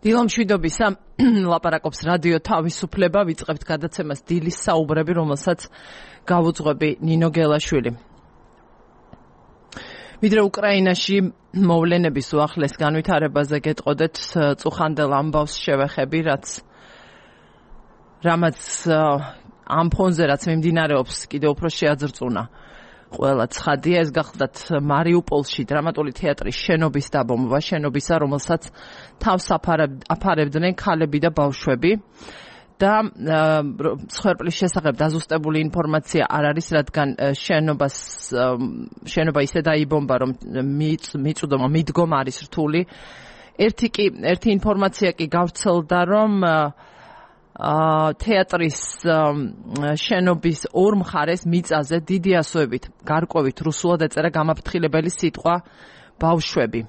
დილამშვიდობისა ლაპარაკობს რადიო თავისუფლება, ვიწყებთ გადაცემას დილის საუბრები, რომელსაც გავუძღვები ნინო გელაშვილი. ვიდრე უკრაინაში მოვლენების უახლეს განვითარებაზე გეტყოდეთ, წუხანდელ ამბავს შევეხები, რამაც ამ ფონზე რაც მიმდინარეობს, კიდევ უფრო შეაძრწუნა ყველა ცხადია. ეს გახლდათ მარიუპოლში დრამატული თეატრის შენობის დაბომბვა, შენობისა, რომელსაც თავს აფარებდნენ ქალები და ბავშვები. და მსხვერპლის შესახებ დაზუსტებული ინფორმაცია არ არის, რადგან შენობა ისე დაიბომბა, რომ მიდგომა არის რთული. ერთი ინფორმაცია კი გავრცელდა, რომ თეატრის შენობის ორ მხარეს მიწაზე დიდი ასოებით გარკვევით რუსულად ეწერა გამაფრთხილებელი სიტყვა ბავშვები.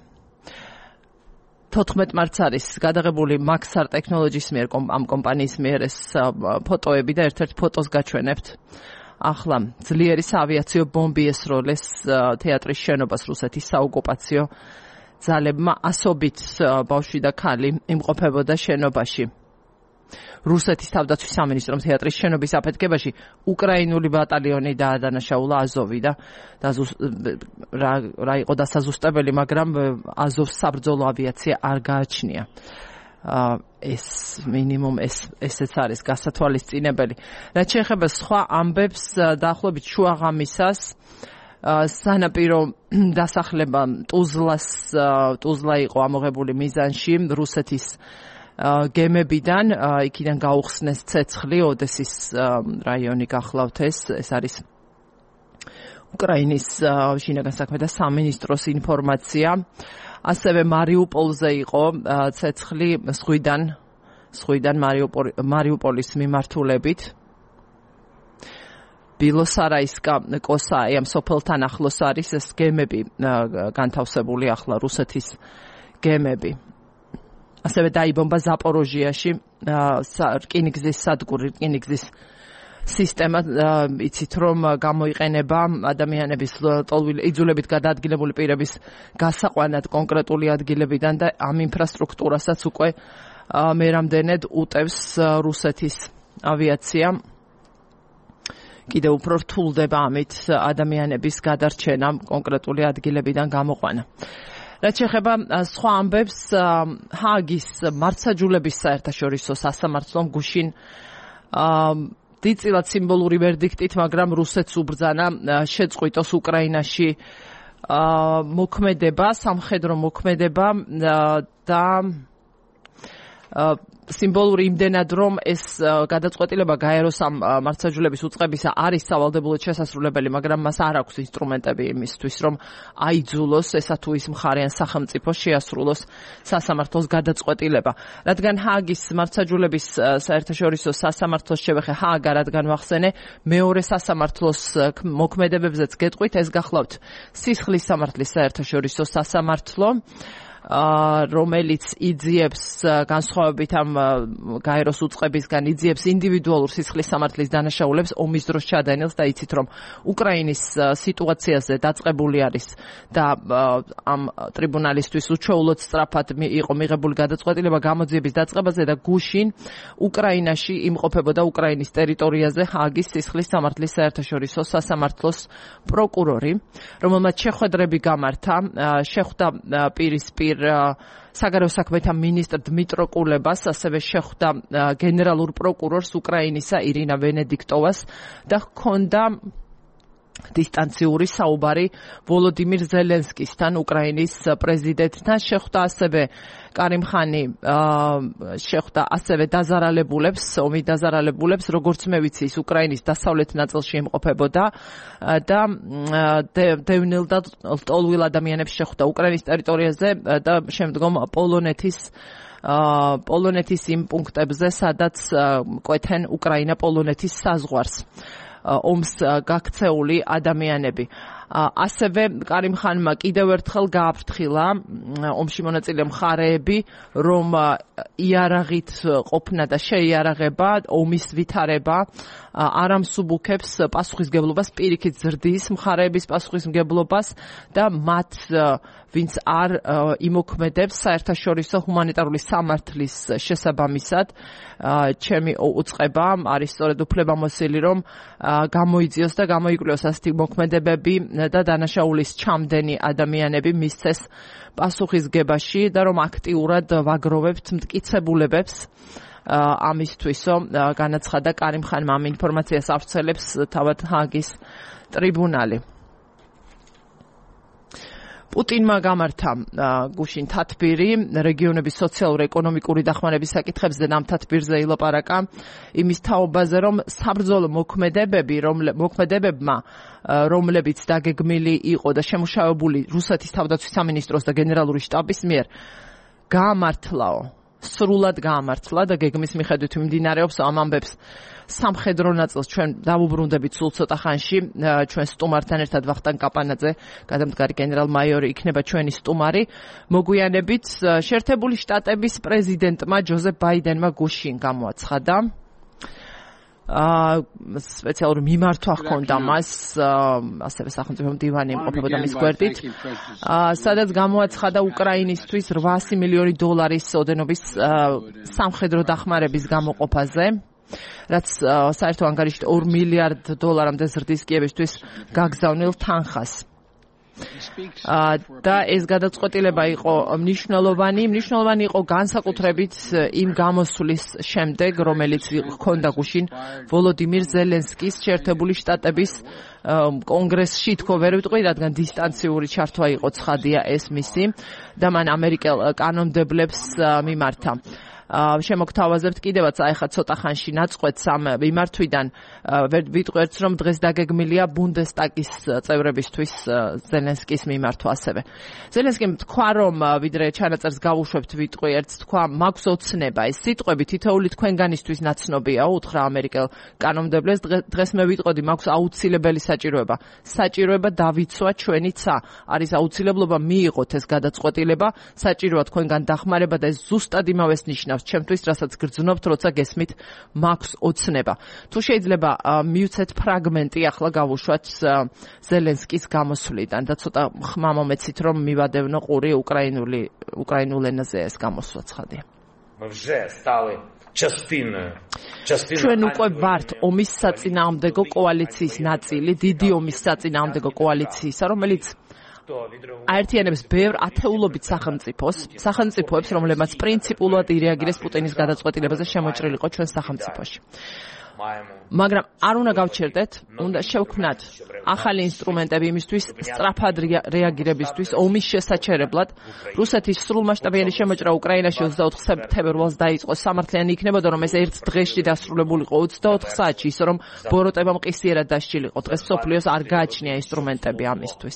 14 მარტს არის გადაღებული Maxar Technologies მიერ ამ კომპანიის მიერ ეს ფოტოები და ერთ-ერთ ფოტოს გაჩვენებთ. ახლა ძლიერი საავიაციო ბომბი ესროლეს თეატრის შენობას რუსეთის საოკუპაციო ძალებმა, ასობით ბავშვი და ქალი იმყოფებოდა შენობაში. რუსეთის თავდაცვის სამინისტრომ თეატრის შენობის აფეთქებაში უკრაინული ბატალიონი დაადანაშაულა აზოვი და რა იყო დასაზუსტებელი, მაგრამ აზოვს საბრძოლო ავიაცია არ გააჩნია. ეს მინიმუმ ესეც არის გასათვალისწინებელი. რაც შეეხება სხვა ამბებს, დაახლოებით შუაღამისას სანაპირო დასახლება ტუზლა იყო ამოღებული მიზანში რუსეთის გემებიდან, იქიდან გაუხსნეს ცეცხლი, ოდესის რაიონი გახლავთ ეს არის უკრაინის შინაგან საქმეთა სამინისტროს ინფორმაცია. ასევე მარიუპოლზე იყო ცეცხლი ზღვიდან მარიუპოლის მიმართულებით. ბილოსარაისკა კოსაი ამ სოფელთან ახლოს არის ეს გემები განთავსებული ახლა რუსეთის გემები. ასევე დაიბომბა ზაპოროჟიაში რკინიგზის სადგური, რკინიგზის სისტემა, იცით რომ გამოიყენება ადამიანების იძულებით გადაადგილებული პირების გასაყვანად კონკრეტული ადგილებიდან და ამ ინფრასტრუქტურასაც უკვე მერამდენედ უტევს რუსეთის ავიაცია. კიდევ უფრო რთულდება ამით ადამიანების გადარჩენა კონკრეტული ადგილებიდან გამოყვანა. რაც შეეხება სხვა ამბებს, ჰააგის მართლმსაჯულების საერთაშორისო სასამართლომ გუშინ დიდწილად სიმბოლური ვერდიქტით, მაგრამ რუსეთს უბრძანა შეწყვიტოს უკრაინაში მოქმედება, სამხედრო მოქმედება და სიმბოლური იმდენად, რომ ეს გადაწყვეტილება გაეროს ამ მართლმსაჯულების უწყებისა არის სავალდებულოდ შესასრულებელი, მაგრამ მას არ აქვს ინსტრუმენტები იმისთვის, რომ აიძულოს ესა თუ ის მხარე ან სახელმწიფო შეასრულოს სასამართლოს გადაწყვეტილება. რადგან ჰააგის მართლმსაჯულების საერთაშორისო სასამართლოს შევეხე ჰააგა, რადგან ვახსენე, მეორე სასამართლოს მოქმედებებზეც გეტყვით, ეს გახლავთ სისხლის სამართლის საერთაშორისო სასამართლო, რომელიც იძიებს განსხვავებით ამ გაეროს უწყებისგან იძიებს ინდივიდუალურ სისხლის სამართლის დანაშაულებს ომის დროს ჩადენილს და იცით რომ უკრაინის სიტუაციაზე დაწყებული არის და ამ ტრიბუნალისთვის უჩვეულოდ სწრაფად იყო მიღებული გადაწყვეტილება გამოძიების დაწყებაზე და გუშინ უკრაინაში იმყოფებოდა უკრაინის ტერიტორიაზე ჰააგის სისხლის სამართლის საერთაშორისო სასამართლოს პროკურორი, რომელმაც შეხვედრები გამართა, შეხვდა პირისპირ საგარეო საქმეთა მინისტრ დმიტრო კულებას, ასევე შეხვდა გენერალურ პროკურორს უკრაინისა ირინა ვენედიქტოვას და ჰქონდა დისტანციური საუბარი ვოლოდიმირ ზელენსკისთან, უკრაინის პრეზიდენტთან. შეხვდა ასევე კარიმხანი, შეხვდა ასევე ომით დაზარალებულებს, როგორც მე ვიცი, ის უკრაინის დასავლეთ ნაწილში იმყოფებოდა და დევნილ და ლტოლვილ ადამიანებს შეხვდა უკრაინის ტერიტორიაზე და შემდგომ პოლონეთის იმ პუნქტებზე, სადაც კვეთენ უკრაინა პოლონეთის საზღვარს ომს გაქცეული ადამიანები. ასევე კარიმხანმა კიდევ ერთხელ გააფრთხილა ომში მონაწილე მხარეები, რომ იარაღით ყოფნა და შეიარაღება, ომის ვითარება არ ამსუბუქებს პასუხისმგებლობას, პირიქით ზრდის მხარეების პასუხისმგებლობას და მათ ვინც არ იმოქმედებს საერთაშორისო ჰუმანიტარული სამართლის შესაბამისად, ჩემი უწყება არის სწორედ უფლებამოსილი, რომ გამოიძიოს და გამოიკვლიოს ასეთი მოქმედებები და დანაშაულის ჩამდენი ადამიანები მისცეს პასუხისგებაში და რომ აქტიურად ვაგროვებთ მტკიცებულებებს ამისთვისო განაცხადა კარიმ ხანმა ამ ინფორმაციას ავრცელებს თავად ჰააგის ტრიბუნალი. პუტინმა გამართა გუშინ თათბირი რეგიონების სოციალურ-ეკონომიკური დახმარების საკითხებზე და ამ თათბირზე ილაპარაკა იმის თაობაზე, რომ საბრძოლო მოქმედებებმა, რომლებიც დაგეგმილი იყო და შემუშავებული რუსეთის თავდაცვის სამინისტროს და გენერალური შტაბის მიერ, გაამართლაო. სრულად გაამართლა და გეგმის მიხედვით მიმდინარეობს ამ ამბებს სამხედრო ნაწილს ჩვენ დავუბრუნდებით სულ ცოტა ხანში ჩვენ სტუმართან ერთად ვახტანგ კაპანაძე გადამდგარი გენერალ-მაიორი იქნება ჩვენი სტუმარი მოგვიანებით შეერთებული შტატების პრეზიდენტმა ჯოზეფ ბაიდენმა გუშინ გამოაცხადა სპეციალური მიმართვა ჰქონდა მას ასევე სახელმწიფო მდივანი იმყოფებოდა მის გვერდით სადაც გამოაცხადა უკრაინისთვის $800 მილიონი ოდენობის სამხედრო დახმარების გამოყოფაზე რაც საერთო ანგარიშით $2 მილიარდამდე ზრდის კიევისთვის გაგზავნილ თანხას და ეს გადაწყვეტილება იყო მნიშვნელოვანი იყო განსაკუთრებით იმ გამოსვლის შემდეგ, რომელიც ჰქონდა გუშინ ვოლოდიმირ ზელენსკის შეერთებული შტატების კონგრესში თქო ვერ ვიტყვი, რადგან დისტანციური ჩართვა იყო ცხადია ეს მისი და მან ამერიკელ კანონმდებლებს მიმართა. შემოგთავაზებთ კიდევაც ახლა ცოტა ხანში ნაწყვეტს ამ მიმართვიდან ვიტყვერთ რომ დღეს დაგეგმილია ბუნდესტაგის წევრებისთვის ზელენსკის მიმართვა ასევე. ზელენსკიმ თქვა რომ ვიდრე ჩანაწერს გავუშვებთ ვიტყვი ერთს თქვა მაქვს ოცნება ეს სიტყვები თითოეული თქვენგანისთვის ნაცნობიაო უთხრა ამერიკელ კანონმდებლებს დღეს მე ვიტყოდი მაქვს აუცილებელი საჭიროება დავიცვა ჩვენი ცა არის აუცილებლობა მიიღოთ ეს გადაწყვეტილება საჭიროა თქვენგან დახმარება და ეს ზუსტად იმავეს ნიშნავს ჩემთვის, რასაც გრძნობთ, როცა გესმით მაქვს ოცნება. თუ შეიძლება მივცეთ ფრაგმენტი ახლა გავუშვათ ზელენსკის გამოსვლიდან და ცოტა ხმა მომეცით რომ მივადევნო ყური უკრაინულ ენაზე ეს გამოსვლა ცხადია. ჩვენ უკვე ვართ ომის საწინააღმდეგო კოალიციის ნაწილი, დიდი ომის საწინააღმდეგო კოალიციისა, რომელიც აერთიანებს ბევრ ათეულობით სახელმწიფოებს, რომლებმაც პრინციპულად ირეაგირეს პუტინის გადაწყვეტილებაზე შემოჭრილიყო ჩვენ სახელმწიფოში. მაგრამ არ უნდა გავჩერდეთ, უნდა შევქმნათ ახალი ინსტრუმენტები იმისთვის სწრაფად რეაგირებისთვის ომის შესაჩერებლად. რუსეთის სრულმასშტაბიანი შემოჭრა უკრაინაში 24 სექტემბერს დაიწყო. სამართლიანი იქნებოდა რომ ეს ერთ დღეში დასრულებულიყო 24 საათში, ისე რომ ბოროტება მყისიერად დასჭილიყო. დღეს მსოფლიოს არ გააჩნია ინსტრუმენტები ამისთვის.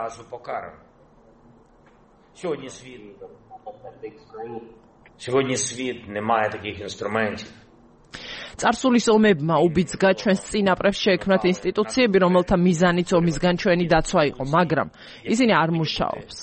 Сьогодні світ не має таких інструментів. წარსულის ომებმა უბიძგა ჩვენს წინაპრებს შეექმნათ ინსტიტუციები, რომელთა მიზანიც ომისგან ჩვენი დაცვა იყო, მაგრამ ისინი არ მუშაობს.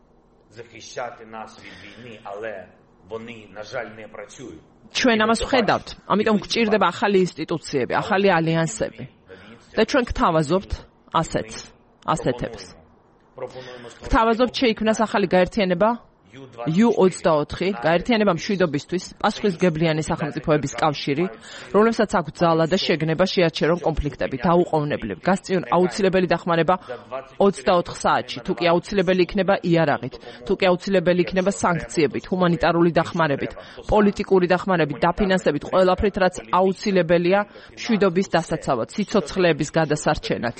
ჩვენ ამას ვხედავთ, ამიტომ გვჭირდება ახალი ინსტიტუციები, ახალი ალიანსები. და ჩვენ გთავაზობთ ასეთებს. გთავაზობთ შეიქმნას ახალი გაერთიანება U-24 გაერთიანება მშვიდობისთვის, პასუხისმგებლიანი სახელმწიფოების კავშირი, რომლებსაც აქვს ძალა და შეგნება შეაჩერონ კონფლიქტები, დაუყოვნებლივ. გასწიონ აუცილებელი დახმარება 24 საათში, თუ კი აუცილებელი იქნება იარაღით, თუ კი აუცილებელი იქნება სანქციებით, ჰუმანიტარული დახმარებით, პოლიტიკური დახმარებით, დაფინანსებით, ყველაფრით, რაც აუცილებელია მშვიდობის დასაცავად, სიცოცხლეების გადასარჩენად.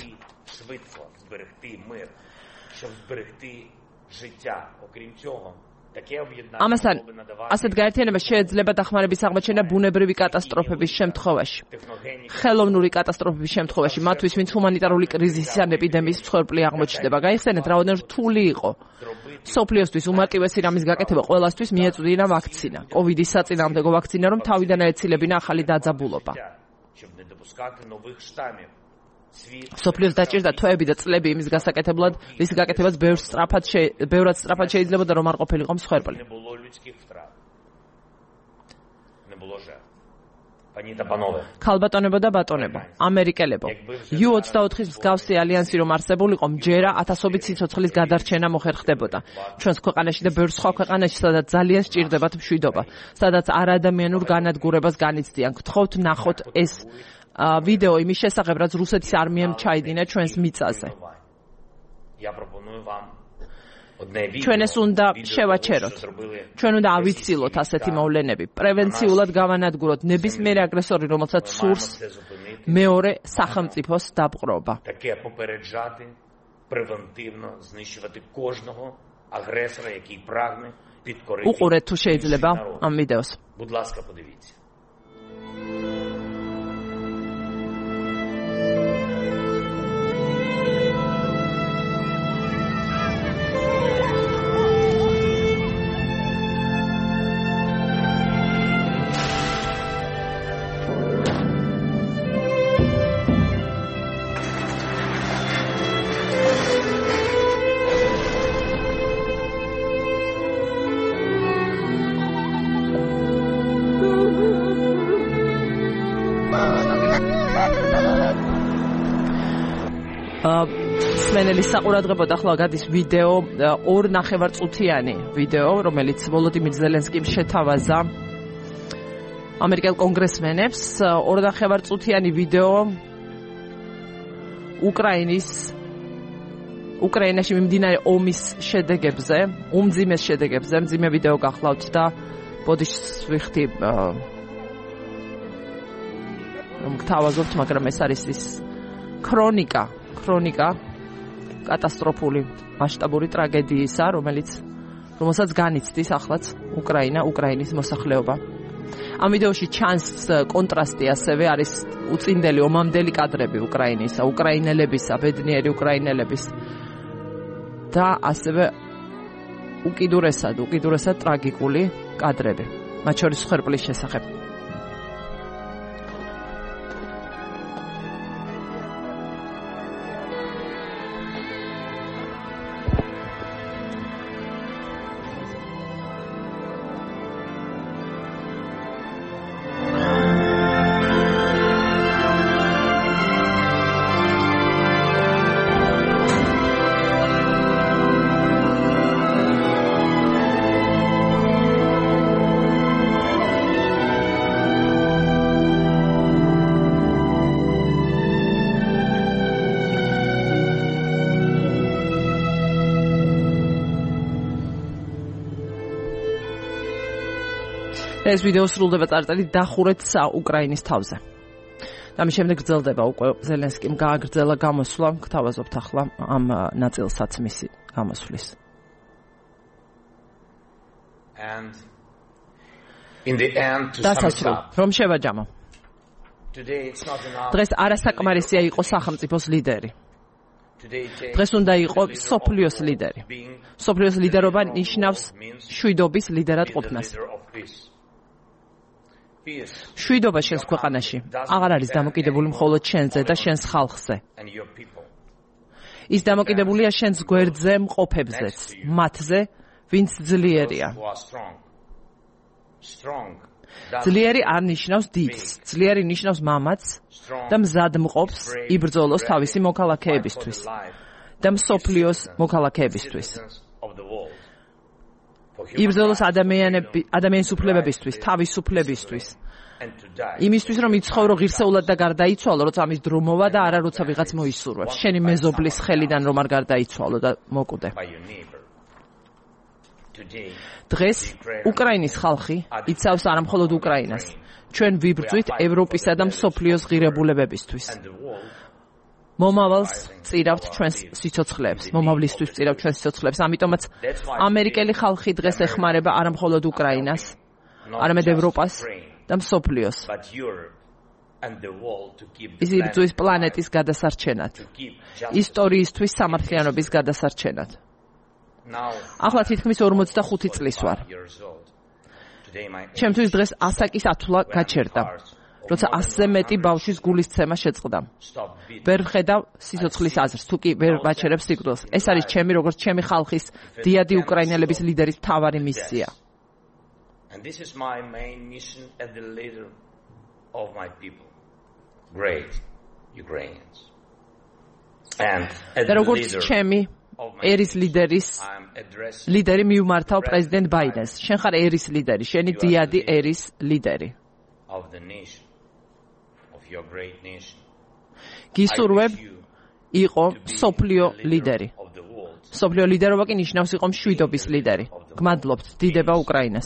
ამასთან ასეთ გაერთიანებას შეიძლება დახმარების აღმოჩენა ბუნებრივი კატასტროფების შემთხვევაში, ხელოვნური კატასტროფების შემთხვევაში, მათთვის, ვინც ჰუმანიტარული კრიზისის ან ეპიდემიის მსხვერპლი აღმოჩნდება. გაიხსენეთ, რაოდენად რთული იყო მსოფლიოსთვის უმარტივესი რამის გაკეთება ყველასთვის მიეწვდინა ვაქცინა, კოვიდის საწინააღმდეგო ვაქცინა, რომ თავიდან აეცილებინა ახალი დაძაბულობა. სოფლიოს დაჭირდა თვეები და წლები იმის გასაკეთებლად, რის გაკეთებას ბევრად სწრაფად შეიძლებოდა რომ არ ყოფილიყო მსხვერპლი. Пані та панове. ქალბატონებო და ბატონებო, ამერიკელებო. U-24-ის მსგავსი ალიანსი რომ არსებულიყო, მჯერა ათასობით სიცოცხლის გადარჩენა მოხერხდებოდა. ჩვენს ქვეყანაში და ბევრ სხვა ქვეყანაში, სადაც ძალიან სჭირდებათ მშვიდობა, სადაც არაადამიანურ განადგურებას განიცდიან. გთხოვთ ნახოთ ეს ვიდეო იმის შესახებ, რაც რუსეთის არმიამ ჩაიდინა ჩვენს მიწაზე. ჩვენ ეს უნდა შევაჩეროთ. ჩვენ უნდა ავიცილოთ ასეთი მოვლენები. პრევენციულად გავანადგუროთ ნებისმიერი აგრესორი, რომელსაც სურს მეორე სახელმწიფოს დაპყრობა. უყურეთ თუ შეიძლება ამ ვიდეოს. Будь ласка, подивіться. სმენელის საყურადღებოდ ახლა გადის ვიდეო 2.5 წუთიანი ვიდეო, რომელიც ვოლოდიმირ ზელენსკიმ შეთავაზა ამერიკელ კონგრესმენებს. 2.5 წუთიანი ვიდეო უკრაინაში მიმდინარე ომის შედეგებზე, უმძიმეს შედეგებზე, მძიმე ვიდეო გახლავთ და ბოდიშს ვიხდი რომ გთავაზობთ, მაგრამ ეს არის ის ქრონიკა კატასტროფული მასშტაბური ტრაგედიისა, რომელსაც განიცდის ახლაც უკრაინის მოსახლეობა. ამ ვიდეოში ჩანს კონტრასტი, ასევე არის უწინდელი ომამდელი კადრები უკრაინისა, უკრაინელებისა, ბედნიერი უკრაინელების და ასევე უკიდურესად ტრაგიკული კადრები, მათ შორის ხერხლის შესახებ. ეს ვიდეო სრულდება წარწერით დახურეთ უკრაინის თავზე. და მის შემდეგ გრძელდება უკვე ზელენსკიმ გააგრძელა გამოსვლა, გთავაზობთ ახლა ამ ნაწილსაც მისი გამოსვლის. And in the end to sum it up. რომ შევაჯამო. Today it's not enough. დღეს არასაკმარისია იყო სახელმწიფოს ლიდერი. დღეს უნდა იყო სოფლიოს ლიდერი. სოფლიოს ლიდერობა ნიშნავს შვიდობის ლიდერად ყოფნას. შვიდობა შენს ქვეყანაში აღარ არის დამოკიდებული მხოლოდ შენზე და შენს ხალხზე. ის დამოკიდებულია შენს გვერდზე მყოფებზეც, მათზე, ვინც ძლიერია. ძლიერი არ ნიშნავს დიდს, ძლიერი ნიშნავს მამაც და მზად მყოფს იბრძოლოს თავისი მოქალაქეებისთვის და მსოფლიოს მოქალაქეებისთვის. იბრძოლოს ადამიანის უფლებებისთვის, თავისუფლებისთვის. იმისთვის რომ იცხოვრო ღირსეულად და გარდაიცვალო, როცა ამის დრო მოვა და არა როცა ვიღაც მოისურვებს. შენი მეზობლის ხელიდან რომ არ გარდაიცვალო და მოკვდე. დღეს უკრაინის ხალხი იცავს არა მხოლოდ უკრაინას. ჩვენ ვიბრძვით ევროპისა და მსოფლიოს ღირებულებებისთვის. მომავალს წირავთ ჩვენს სიცოცხლეებს, მომავლისთვის წირავთ ჩვენს სიცოცხლეებს. ამიტომაც ამერიკელი ხალხი დღეს ეხმარება არა მხოლოდ უკრაინას, არამედ ევროპას და მსოფლიოს. ის იბრძვის პლანეტის გადასარჩენად, ისტორიისთვის სამართლიანობის გადასარჩენად. ახლა თითქმის 45 წლის ვარ. ჩემთვის დღეს ასაკის ათვლა გაჩერდა. როცა 100-ზე მეტი ბავშვის გულისცემა შეწყდა. ვერ ვხედავ სიცოცხლის აზრს, თუ კი ვერ ვაჩერებ სიკვდილს. ეს არის ჩემი, როგორც ჩემი ხალხის დიადი უკრაინელების ლიდერის მთავარი მისია. of my people, great Ukrainians. And at the leader ერის ლიდერი მიუმართავ პრეზიდენტ ბაიდენს. შენ ხარ ერის ლიდერი, შენი დიადი ერის ლიდერი. გისურვებ იყო სოფლიო ლიდერი. სოფლიო ლიდერობა კი ნიშნავს იყო მშვიდობის ლიდერი. გმადლობთ, დიდება უკრაინას.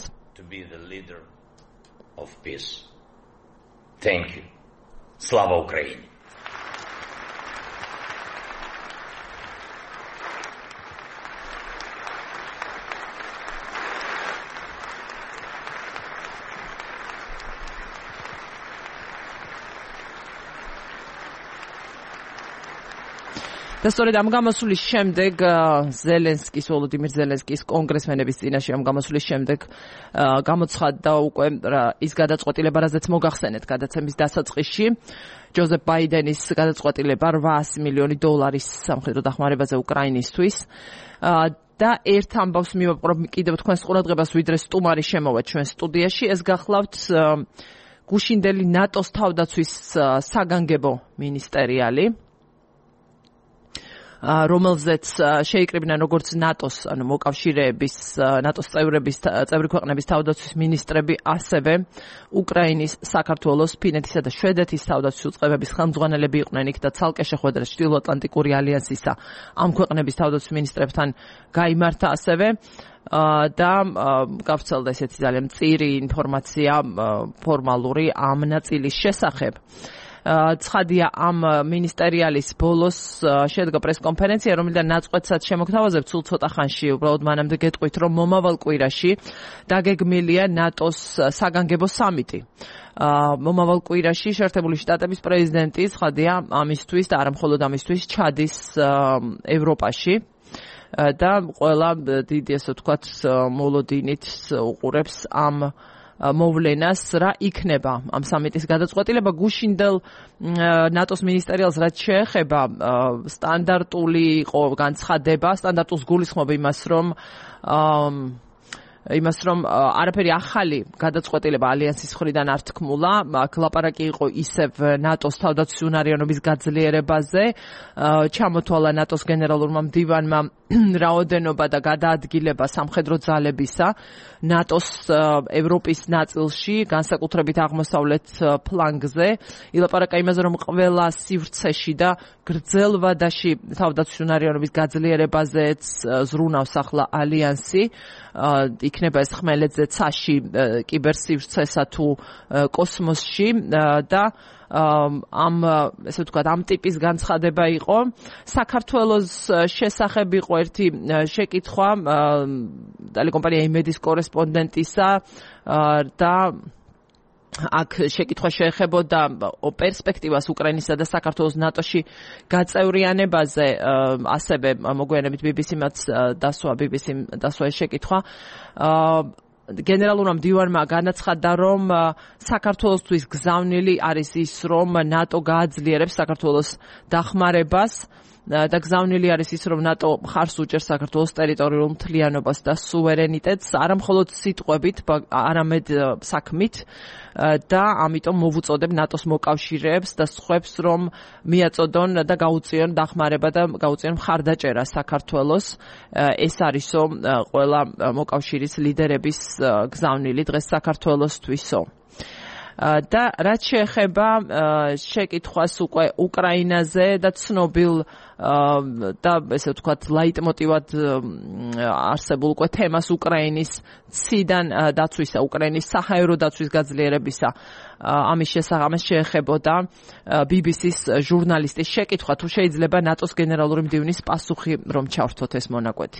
Thank you. Slava Ukraini. და სწორედ ამ გამოსვლის შემდეგ ზელენსკის ვოლოდიმირ ზელენსკის კონგრესმენების წინაშე ამ გამოსვლის შემდეგ გამოცხადდა უკვე ის გადაწყვეტილება, რაზეც მოგახსენეთ გადაცემის დასაწყისში, ჯოზეფ ბაიდენის გადაწყვეტილება $800 მილიონი სამხედრო დახმარებაზე უკრაინისთვის და ერთ ამბავს მივაპყრობ კიდევ თქვენს ყურადღებას, ვიდრე სტუმარი შემოვა ჩვენ სტუდიაში. ეს გახლავთ გუშინდელი ნატოს თავდაცვის საგანგებო მინისტერიალი, რომელზეც შეიკრიბნენ როგორც ნატოს, ანუ მოკავშირეების, ნატოს წევრი ქვეყნების თავდაცვის მინისტრები, ასევე უკრაინის, საქართველოს, ფინეთისა და შვედეთის თავდაცვის უწყებების ხელმძღვანელები იყვნენ იქ და ცალკე შეხვედრა ჩრდილოატლანტიკური ალიანსისა ამ ქვეყნების თავდაცვის მინისტრებთან გაიმართა ასევე და გავრცელდა ესეთი ძალიან მწირი ინფორმაცია ფორმალური ამ ნაწილის შესახებ. ცხადია ამ მინისტერიალის ბოლოს შედგა პრესკონფერენცია, რომლიდან ნაწყვეტსაც შემოგთავაზებთ სულ ცოტა ხანში, უბრალოდ მანამდე გეტყვით, რომ მომავალ კვირაში დაგეგმილია ნატოს საგანგებო სამიტი. მომავალ კვირაში შეერთებული შტატების პრეზიდენტი ცხადია ამისთვის და არა მხოლოდ ამისთვის ჩადის ევროპაში და ყველა დიდი ასე ვთქვათ მოლოდინით უყურებს ამ მოვლენას, რა იქნება ამ სამიტის გადაწყვეტილება. გუშინდელ ნატოს მინისტერიალს რაც შეეხება, სტანდარტული იყო განცხადება, სტანდარტულს გულისხმობ იმას, რომ არაფერი ახალი გადაწყვეტილება ალიანსის მხრიდან არ თქმულა. ლაპარაკი იყო ისევ ნატოს თავდაცვის უნარიანობის გაძლიერებაზე. ჩამოთვალა ნატოს გენერალურმა მდივანმა რაოდენობა და გადაადგილება სამხედრო ძალებისა ნატოს ევროპის ნაწილში, განსაკუთრებით აღმოსავლეთ ფლანგზე. ილაპარაკა იმაზე, რომ ყველა სივრცეში და გრძელვადაში თავდაცვის უნარიანობის გაძლიერებაზეც ზრუნავს ახლა ალიანსი. იქნება ეს ხმელეთზე, ცაში, კიბერსივრცესა თუ კოსმოსში და ამ ესე ვთქვათ ამ ტიპის განცხადება იყო. საქართველოს შესახებ იყო ერთი შეკითხვა ტელეკომპანია იმედის კორესპონდენტისა და აქ შეკითხვა შეეხებოდა პერსპექტივას უკრაინისა და საქართველოს ნატოში გაწევრიანებაზე, ასევე მოგვიანებით BBC-მაც დასვა ეს შეკითხვა. გენერალურმა მდივანმა განაცხადა, რომ საქართველოსთვის გზავნილი არის ის, რომ ნატო გააძლიერებს საქართველოს დახმარებას და გზავნილი არის ის, რომ ნატო მხარს უჭერს საქართველოს ტერიტორიულ მთლიანობას და სუვერენიტეტს, არა მხოლოდ სიტყვებით, არამედ საქმით და ამიტომ მოვუწოდებ ნატოს მოკავშირეებს და სხვებს, რომ მიაწოდონ და გაუწიონ დახმარება და გაუწიონ მხარდაჭერა საქართველოს. ეს არისო ყველა მოკავშირის ლიდერების გზავნილი დღეს საქართველოსთვისო. და რაც შეეხება შეკითხვას უკვე უკრაინაზე და ცნობილ და ესე ვთქვათ ლაიტმოტივად არსებულ უკვე თემას უკრაინის ციდან დაცვისა, უკრაინის საჰაერო დაცვის გაძლიერებისა, ამის შეეხებოდა BBC-ს ჟურნალისტის შეკითხვა, თუ შეიძლება ნატოს გენერალური მდივნის პასუხი რომ ჩავრთოთ ეს მონაკვეთი.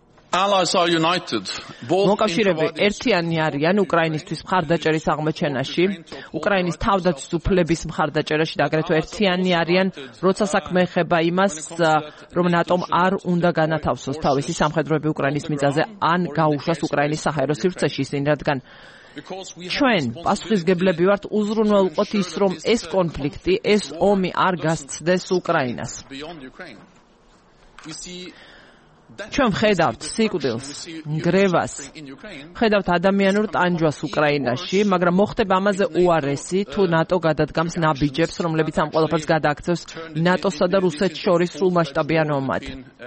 მოკავშირეები ერთიანი არიან უკრაინისთვის მხარდაჭერის აღმოჩენაში, უკრაინის თავდაცვის უფლების მხარდაჭერაში და აგრეთვე ერთიანი არიან, როცა საქმე ეხება იმას, რომ ნატომ არ უნდა განათავსოს თავისი სამხედროები უკრაინის მიწაზე ან გაუშვას უკრაინის საჰაერო სივრცეში, ისინი რადგან ჩვენ პასუხისგებლები ვართ, უზრუნველყოთ ის, რომ ეს კონფლიქტი, ეს ომი არ გასცდეს უკრაინას. ჩვენ ვხედავთ სიკვდილს, ნგრევას, ვხედავთ ადამიანურ ტანჯვას უკრაინაში, მაგრამ მოხდება ამაზე უარესი, თუ ნატო გადადგამს ნაბიჯებს, რომლებიც ამ ყველაფერს გადააქცევს ნატოსა და რუსეთს შორის სრულმასშტაბიან ომად.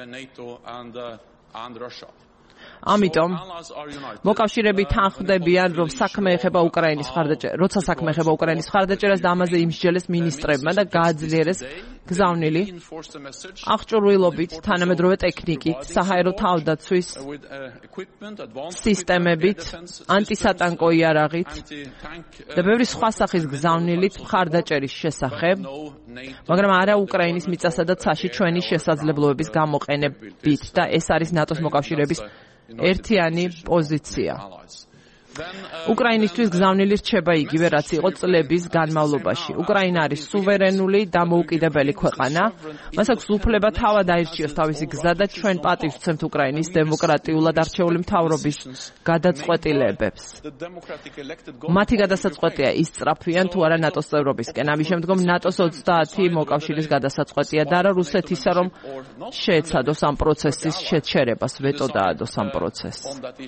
ამიტომ მოკავშირეები თანხმდებიან, რომ საქმე ეხება უკრაინის მხარდაჭერას, როცა საქმე ეხება უკრაინის მხარდაჭერას და ამაზე იმსჯელეს მინისტრებმა და გააძლიერეს გზავნილი აღჭურვილობით, თანამედროვე ტექნიკით, საჰაერო თავდაცვის სისტემებით, ანტისატანკო იარაღით და ბევრი სხვა სახის გზავნილით მხარდაჭერის შესახებ, მაგრამ არა უკრაინის მიწასა და ცაში ჩვენი შესაძლებლობების გამოყენებით და ეს არის ნატოს მოკავშირეების ერთიანი პოზიცია. უკრაინისთვის გზავნილი რჩება იგივე, რაც იყო წლების განმავლობაში. უკრაინა არის სუვერენული, დამოუკიდებელი ქვეყანა. მას აქვს უფლება თავად აირჩიოს თავისი გზა და ჩვენ პატივს ვცემთ უკრაინის დემოკრატიულად არჩეული მთავრობის გადაწყვეტილებებს. მათი გადასაწყვეტია ისწრაფვიან თუ არა ნატოს წევრობისკენ. ამის შემდგომ ნატოს 30 მოკავშირის გადასაწყვეტია და არა რუსეთისა, რომ შეეცადოს ამ პროცესის შეჩერებას, ვეტო დაადოს ამ პროცესს.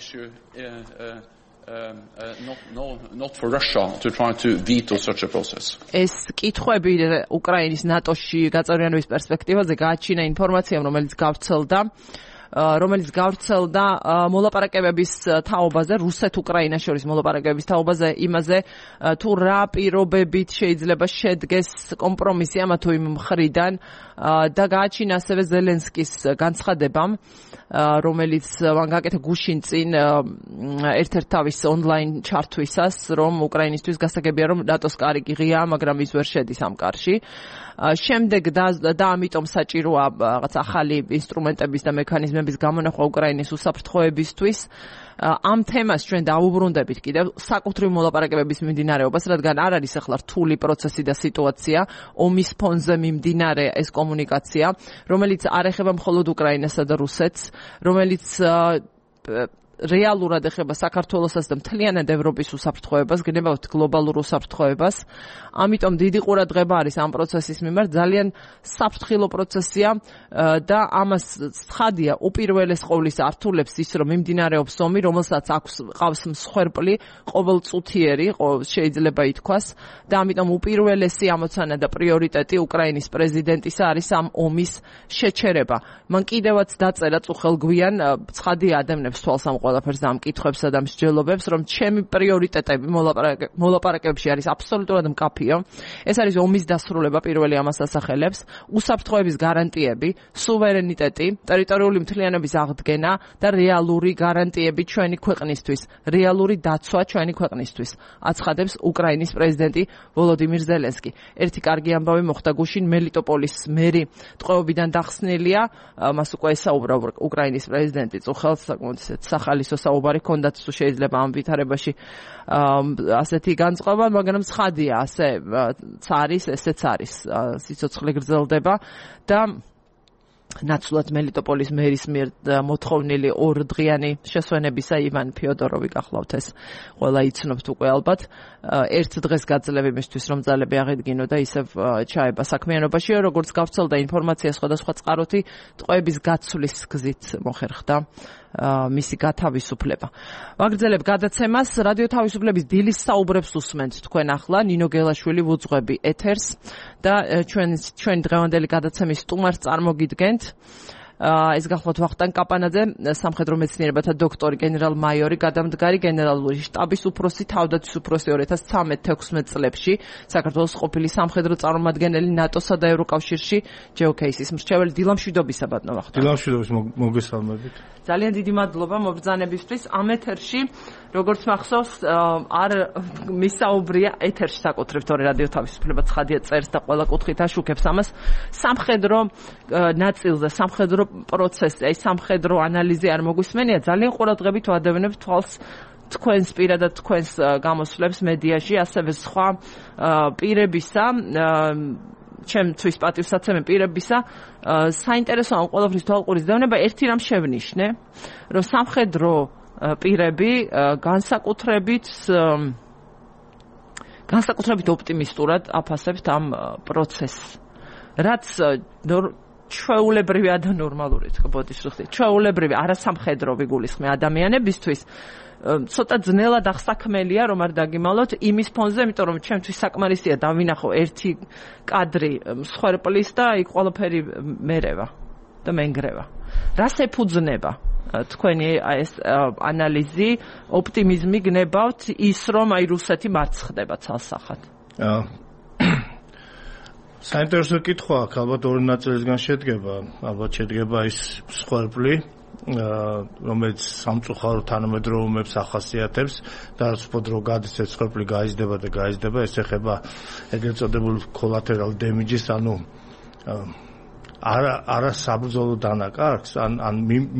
Not for Russia to try to veto such a process. ეს კითხვები უკრაინის ნატოში გაწევრიანების პერსპექტივაზე გააჩინა ინფორმაციამ, რომელიც გავრცელდა მოლაპარაკებების თაობაზე, რუსეთ-უკრაინას შორის მოლაპარაკებების თაობაზე, იმაზე თუ რა პირობებით შეიძლება შედგეს კომპრომისი ამა თუ იმ მხრიდან და გააჩინა ასევე ზელენსკის განცხადებამ, რომელიც მან გაკეთა გუშინ წინ ერთ-ერთ თავის ონლაინ ჩართვისას, რომ უკრაინისთვის გასაგებია, რომ ნატოს კარი კი ღია, მაგრამ ის ვერ შედის ამ კარში. შემდეგ და ამიტომ საჭიროა რაღაც ახალი ინსტრუმენტების და მექანიზმების გამონახვა უკრაინის უსაფრთხოებისთვის. ამ თემას ჩვენ დავუბრუნდებით კიდევ საკუთრივ მოლაპარაკებების მიმდინარეობას, რადგან არ არის ახლა რთული პროცესი და სიტუაცია, ომის ფონზე მიმდინარე ეს კომუნიკაცია, რომელიც არ ეხება მხოლოდ უკრაინასა და რუსეთს, რომელიც რეალურად ეხება საქართველოსაც და მთლიანად ევროპის უსაფრთხოებას, გნებავთ გლობალურ უსაფრთხოებას. ამიტომ დიდი ყურადღება არის ამ პროცესის მიმართ, ძალიან საფრთხილო პროცესია და ამას ცხადია უპირველეს ყოვლისა ართულებს ის, რომ მიმდინარეობს ომი, რომელსაც ყავს მსხვერპლი, ყოველწუთიერი, შეიძლება ითქვას და ამიტომ უპირველესი ამოცანა და პრიორიტეტი უკრაინის პრეზიდენტისა არის ამ ომის შეჩერება. მან კიდევაც დაწერა წუხელგვიან ცხადია ადევნებს თვალს ამ ყველაფერს და ამ კითხვებსა და მსჯელობებს, რომ ჩემი პრიორიტეტები მოლაპარაკებებში არის აბსოლუტურად მკაფიო. ეს არის ომის დასრულება პირველი ამას ასახელებს, უსაფრთხოების გარანტიები, სუვერენიტეტი, ტერიტორიული მთლიანობის აღდგენა და რეალური გარანტიები ჩვენი ქვეყნისთვის, რეალური დაცვა ჩვენი ქვეყნისთვის, აცხადებს უკრაინის პრეზიდენტი ვოლოდიმირ ზელენსკი. ერთი კარგი ამბავი მოხდა გუშინ მელიტოპოლის მერი ტყვეობიდან დახსნილია, მას უკვე ესაუბრა უკრაინის პრეზიდენტი წუხელს, საკმაოდ სახალისო საუბარი ჰქონდათ, თუ შეიძლება ამ ვითარებაში ასეთი განწყობა, მაგრამ ცხადია, ესეც არის, სიცოცხლე გრძელდება და ნაცვლად მელიტოპოლის მერის მიერ მოთხოვნილი ორდღიანი შესვენებისა ივან ფიოდოროვი გახლავთ ეს ყველა იცნობთ უკვე ალბათ ერთ დღეს გაძლევ იმისთვის რომ ძალები აღედგინო და ისევ ჩაება საქმიანობაში როგორც გავრცელდა ინფორმაცია სხვადასხვა წყაროთი ტყვეების გაცვლის გზით მოხერხდა მისი გათავისუფლება. ვაგრძელებ გადაცემას რადიო თავისუფლების დილის საუბრებს უსმენთ თქვენ ახლა ნინო გელაშვილი ვუძღვები ეთერს და ჩვენ დღევანდელი გადაცემის სტუმარს წარმოგიდგენთ. ეს გახლავთ ვახტანგ კაპანაძე, სამხედრო მეცნიერებათა დოქტორი, გენერალ-მაიორი, გადამდგარი გენერალური შტაბის უფროსი, თავდაცვის უფროსი 2013-16 წლებში, საქართველოს ყოფილი სამხედრო წარმომადგენელი ნატოსა და ევროკავშირში, ჯეოკეისის მრჩეველი. დილამშვიდობისა ბატონო ვახტანგ. დილამშვიდობის მოგესალმებით. ძალიან დიდი მადლობა მობრძანებისთვის. ამ ეთერში, როგორც მახსოვს, არ მისაუბრია ეთერში საკუთრივ, თორე რადიო თავისუფლება ცხადია წერს და ყველა კუთხით აშუქებს ამას. სამხედრო ნაწილზე, სამხედრო პროცესი, აი სამხედრო ანალიზი არ მოგვისმენია, ძალიან ყურადღებით ვადევნებ თვალს თქვენს პირადად თქვენს გამოსვლებს მედიაში, ასევე სხვა პირებისა, ჩემთვის პატივსაცემი პირებისა, საინტერესო ამ ყველაფრის თვალყურის დევნება ერთი რამ შევნიშნე, რომ სამხედრო პირები განსაკუთრებით ოპტიმისტურად აფასებთ ამ პროცესს. რაც ჩვეულებრივი და ნორმალური თქო ბოდიშრიხტი ჩვეულებრივი არასამხედროვი გულისხმე ადამიანებისთვის ცოტა ძნელად აღსაქმელია რომ არ დაგიმალოთ იმის ფონზე იმიტომ რომ ჩემთვის საკმარისია დავინახო ერთი კადრი მსხვერპლის და იქ ყველაფერი მერევა და მენგრევა რას ეფუძნება თქვენი ეს ანალიზი ოპტიმიზმი გნებავთ ის რომ აი რუსეთი მარცხდება ცალსახად საინტერესო კითხვა აქ ალბათ ორი ნაწილისგან შედგება ალბათ შედგება ის მსხვერპლი რომელიც სამწუხარო თანამედროვეობებს ახასიათებს და რაც უფრო დრო გადის ეს მსხვერპლი გაიზრდება ეს ეხება ეგრეთ წოდებული collateral damages ანუ არა საბრძოლო დანაკარგს ან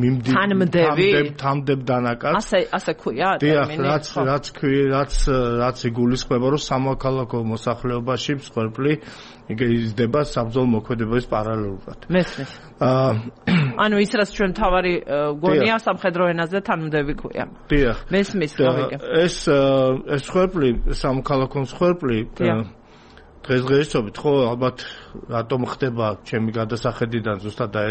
თამდებ დანაკარგს ასე ქვია ტერმინი რაც იგულისხმება რომ სამოქალაქო მოსახლეობაში მსხვერპლი იზრდება საბრძოლო მოქმედების პარალელურად მესმის ანუ ის რაც ჩვენ თავარი გონია სამხედრო ენაზე თანმდები ქვია დიახ მესმის გავიგე ეს მსხვერპლი სამოქალაქო მსხვერპლი დღესდღეობით ხო ალბათ რატომ ხდება ჩემი გადასახედიდან ზუსტად და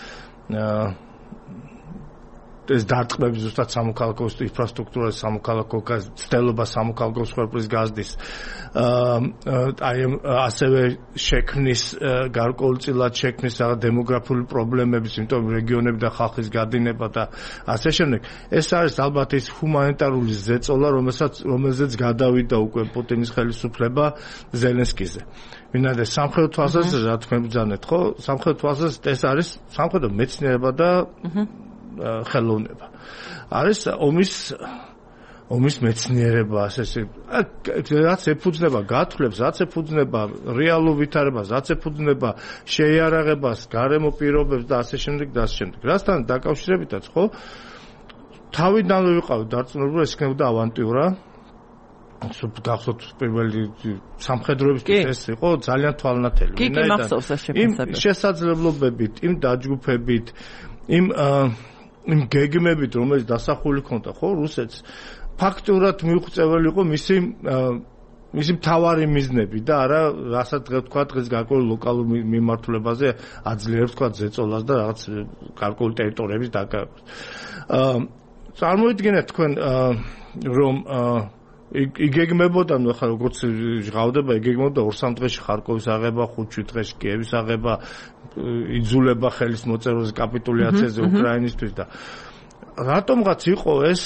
ეს დარტყმები ზუსტად სამოქალაქო ინფრასტრუქტურას სამოქალაქო ცდელობა სამოქალაქო მსხვერპლის გაზრდის აი ასევე შექმნის გარკვეულწილად შექმნის რაღაც დემოგრაფიული პრობლემების იმიტომ რეგიონები და ხალხის გადინება და ასე შემდეგ ეს არის ალბათ ის ჰუმანიტარული ზეწოლა რომელზეც გადავიდა უკვე პუტინის ხელისუფლება ზელენსკიზე ვინაიდან სამხედრო თვალსაზრისით რა თქვენ ბრძანეთ ხო სამხედრო თვალსაზრისით ეს არის სამხედრო მეცნიერება და ხელოვნება არის ომის მეცნიერება ასე რაც ეფუძნება გათვლებს რაც ეფუძნება რეალურ ვითარებას რაც ეფუძნება შეიარაღებას გარემო პირობებს და ასე შემდეგ რასთან დაკავშირებითაც ხო თავიდანვე ვიყავი დარწმუნებული ეს იქნებოდა ავანტიურა გახსოვთ პირველი სამხედროებისთვის ეს იყო ძალიან თვალნათელი იმ შესაძლებლობებით იმ დაჯგუფებით იმ გეგმებით რომელიც დასახული ქონდა ხო რუსეთს ფაქტურად მიუღწეველი იყო მისი მთავარი მიზნები და არა რასაც დღეს გარკვეულ ლოკალურ მიმართულებაზე აძლიერებს თქვა ზეწოლას და რაღაც გარკვეულ ტერიტორიების დაკავებას წარმოიდგინეთ თქვენ რომ იგეგმებოდა ნუ ახლა როგორც ჟღავდება იგეგმებოდა 2-3 დღეში ხარკოვის აღება 5 დღეში კიევის აღება იძულება ხელის მოწეროზე კაპიტულიაციაზე უკრაინისთვის და რატომღაც იყო ეს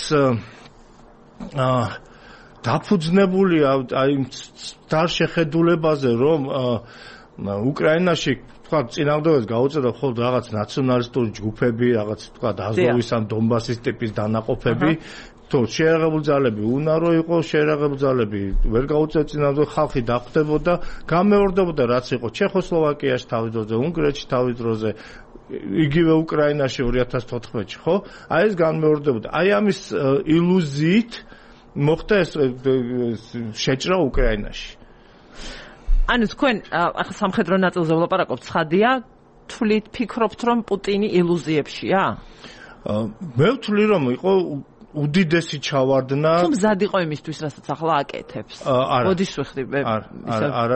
დაფუძნებული აი დარშეხედულებაზე რომ უკრაინაში თქვა წინააღმდეგობას გაუწევდა მხოლოდ რაღაც ნაციონალისტური ჯგუფები რაღაც თქვა აზოვის ან დონბასის ტიპის დანაყოფები თუ შეერაღებული ძალები უნარო იყო შეერაღებული ძალები ვერ გაუწევდა წინააღმდეგ ხალხი დახვდებოდა გამეორდებოდა რაც იყო ჩეხოსლოვაკიაში თავის დროზე უნგრეთში თავის დროზე იგივე უკრაინაში 2014-ში ხო აი ეს გამეორდებოდა აი ამის ილუზიით მოხდა ეს შეჭრა უკრაინაში ანუ თქვენ ახლა სამხედრო ნაწილზე ვლაპარაკობთ ცხადია თვლით ფიქრობთ რომ პუტინი ილუზიებშია მე ვთვლი რომ იყო უდიდესი ჩავარდნა თუ მზად იყო იმისთვის რასაც ახლა აკეთებს ბოდიშ ვიხდი არა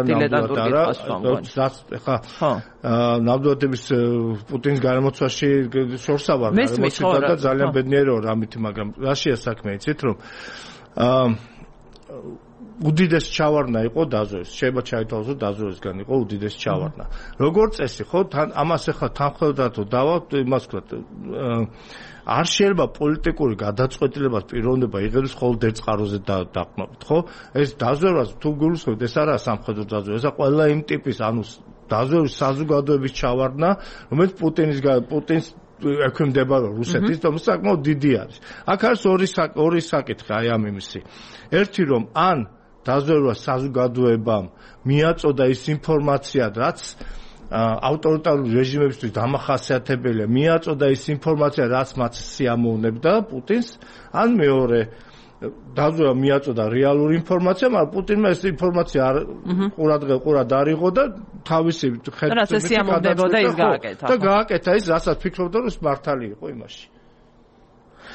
ნამდვილადების პუტინის გარემოცვაში შორსა ვარ და ძალიან ბედნიერია რამითი მაგრამ რაშია საქმე იცით რომ უდიდესი ჩავარდნა იყო დაზვერვის შეიძლება ჩაითვალოს რომ დაზვერვისგან იყო უდიდესი ჩავარდნა როგორც წესი ხო თან ამას ახლა თანხმდათ რომ დავავთ იმას ვთქვათ არ შეიძლება პოლიტიკური გადაწყვეტილებას პიროვნება იღებს მხოლოდ ერთ წყაროზე დაყრდნობით ხო ეს დაზვერვას თუ გულისხმობთ ეს არა სამხედრო დაზვერვა ესა ყველა იმ ტიპის ანუ დაზვერვის საზოგადოების ჩავარდნა რომელიც პუტინს ექვემდებარა რუსეთის და საკმაოდ დიდი არის აქ არის ორი საკითხი აი ამ იმისი ერთი რომ ან დაზვერვა საზოგადოებამ მიაწოდა ის ინფორმაცია რაც ავტორიტარულ რეჟიმებისთვის დამახასიათებელია მიაწოდა ის ინფორმაცია რაც მათ სიამოვნებდა პუტინს ან მეორე დაზვერვა მიაწოდა რეალური ინფორმაცია მაგრამ პუტინმა ეს ინფორმაცია ყურად არიღო და თავისი ხედვით სიამოვნებოდა ის გააკეთა და გააკეთა ის რასაც ფიქრობდა რომ მართალი იყო იმაში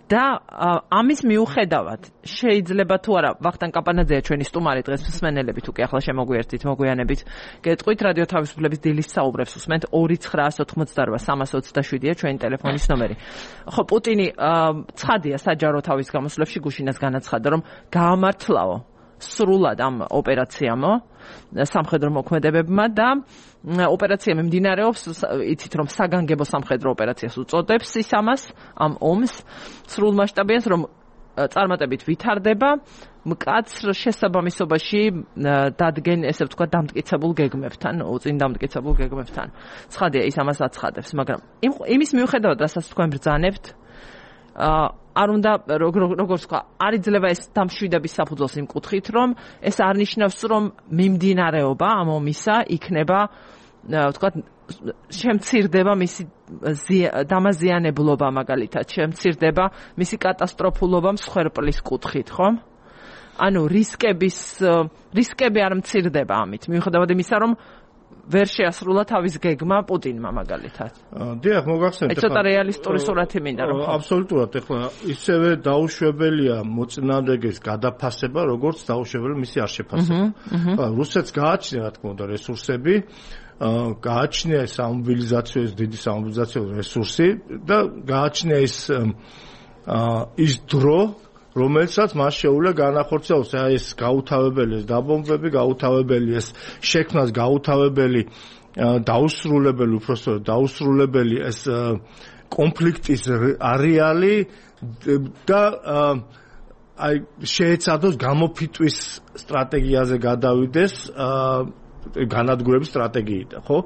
და ამის მიუხედავად შეიძლება თუ არა ვახტანგ კაპანაძეა ჩვენი სტუმარი დღეს მსმენელები თუ კი ახლა შემოგვიერთით მოგვიანებით გეტყვით რადიო თავისუფლების დილის საუბრებს უსმენთ 2988-327-ია ჩვენი ტელეფონის ნომერი. ხო პუტინი ცხადია საჯარო თავის გამოსვლებში გუშინაც განაცხადა რომ გაამართლაო სრულად ამ ოპერაციამო სამხედრო მოქმედებებმა და ოპერაცია მიმდინარეობს იცით რომ საგანგებო სამხედრო ოპერაციას უწოდებს ის ამას ამ ომს სრულმასშტაბიანს რომ წარმატებით ვითარდება მკაცრ შესაბამისობაში დადგენ ესე ვთქვათ დამტკიცებულ გეგმებთან წინ დამტკიცებულ გეგმებთან ცხადია ის ამას აცხადებს მაგრამ იმის მიუხედავად რასაც თქვენ ბრძანებთ არ უნდა როგორც თქვა არ იძლევა ეს დამშვიდების საფუძველს იმ კუთხით რომ ეს არ ნიშნავს რომ მიმდინარეობა ამ ომისა იქნება ვთქვათ შემცირდება მისი დამაზიანებლობა მაგალითად შემცირდება მისი კატასტროფულობა მსხვერპლის კუთხით ხო ანუ რისკები არ მცირდება ამით მიუხედავად იმისა რომ ვერ შეასრულა თავის გეგმა პუტინმა მაგალითად. დიახ, მოგახსენეთ. ეს ცოტა რეალისტური სურათი მინდა რომ. აბსოლუტურად, ეხლა ისევე დაუშვებელია მოწინააღმდეგის გადაფასება, როგორც დაუშვებელი მისი არ შეფასება. რუსეთს გააჩნია, რა თქმა უნდა, რესურსები, გააჩნია სამობილიზაციო დიდი სამობილიზაციო რესურსი და გააჩნია ის დრო რომელსაც მას შეუძლია განახორციელოს ეს გაუთავებელი ეს დაბომბები, გაუთავებელი ეს შექმნას გაუთავებელი დაუსრულებელი უпростоრად დაუსრულებელი ეს კონფლიქტის არეალი და აი შეეცადოს გამოფიტვის სტრატეგიაზე გადავიდეს განადგურების სტრატეგიიდან, ხო?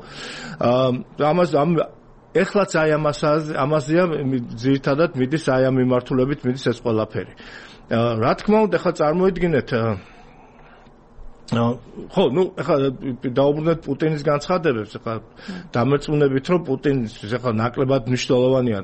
ეხლაც აი ამაზეა ძირითადად მიდის აი ამ მიმართულებით მიდის ეს ყველაფერი. რა თქმა უნდა, ეხლა წარმოიდგინეთ ხო, ნუ ეხლა დაუბრუნდეთ პუტინის განცხადებებს, ეხლა დამერწმუნებით რომ პუტინისთვის ეხლა ნაკლებად მნიშვნელოვანია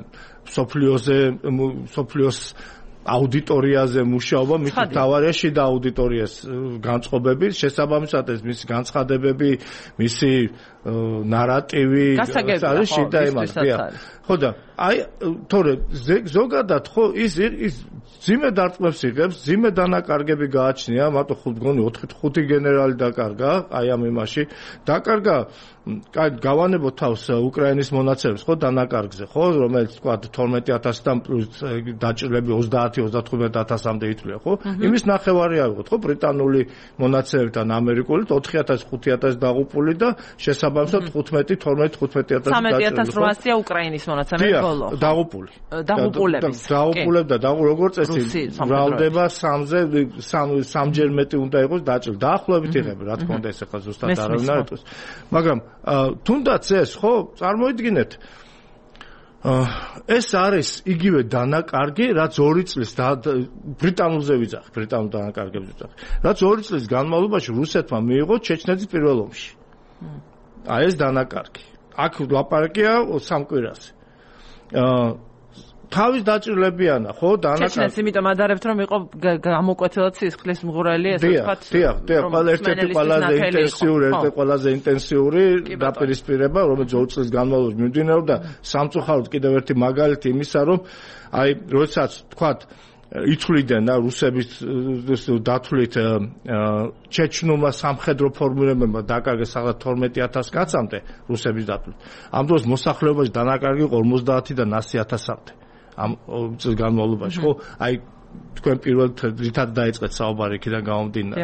სოფლიოს აუდიტორიაზე მუშაობა, მით თავარია შიდა აუდიტორიას განწყობები, შესაბამისად ეს მისი განცხადებები, მისი ნარატივი არის შიდა იმას, ხო და აი თორე ზოგადად ხო ის ძიმე დარტყმებს იღებს, ძიმე დანაკარგები გააჩნია, მარტო მგონი 4-5 გენერალი დაკარგა, აი ამ იმაში, დაკარგა გავანებოთ თავს უკრაინის მონაცემებს, ხო, დანაკარგზე, ხო, რომელიც თქვა 12,000-დან პლუს დაჭრილები 30-35,000-მდე ითვლია, ხო? იმის ნახევარი ავიღოთ, ხო, ბრიტანული მონაცემებთან ამერიკული 4,000-5,000 დაღუპული და შესაბამისად 15,000 13,800-ია უკრაინის მონაცემები ბოლო. დაღუპული. დაღუპულების. დაღუპულებ და როგორც წესი ბრალდება სამჯერ მეტი უნდა იყოს დაჭრილი. დაახლოებით იღები, რა თქმა უნდა, ეს ახლა ზუსტად არავინ არ ეტყვის. მაგრამ თუნდაც ეს, ხო, წარმოიდგინეთ ეს არის იგივე დანაკარგი, რაც 2 წლის ბრიტანულზე ვიძახი, ბრიტანულ დანაკარგებს ვიძახი. რაც 2 წლის განმავლობაში რუსეთმა მიიღო ჩეჩნეთის პირველ ომში. აი ეს დანაკარგი. აქ ლაპარაკია 3 კვირაზე. თავის დაჭრილებიანა, ხო, დანაკარგი. ჩეჩნეთს იმიტომ ადარებთ, რომ იყო გამოკვეთილად სისხლის მღვრელი, ესე ვთქვათ. დიახ, ერთ-ერთი ყველაზე ინტენსიური დაპირისპირება, რომელიც 2 წლის განმავლობაში მიმდინარეობდა, სამწუხაროდ კიდევ ერთი მაგალითი იმისა, რომ აი, როდესაც ვთქვათ, იცვლიდნენ და რუსების დათვლით ჩეჩნულმა სამხედრო ფორმირებებმა დაკარგეს ახლა 12,000 კაცამდე რუსების დათვლით. ამ დროს მოსახლეობაში დანაკარგი 50-დან 100,000-მდე. ამ წელს განმავლობაში, ხო? აი თქვენ პირველ რითად დაიწყეთ საუბარი იქიდან გამომდინარე.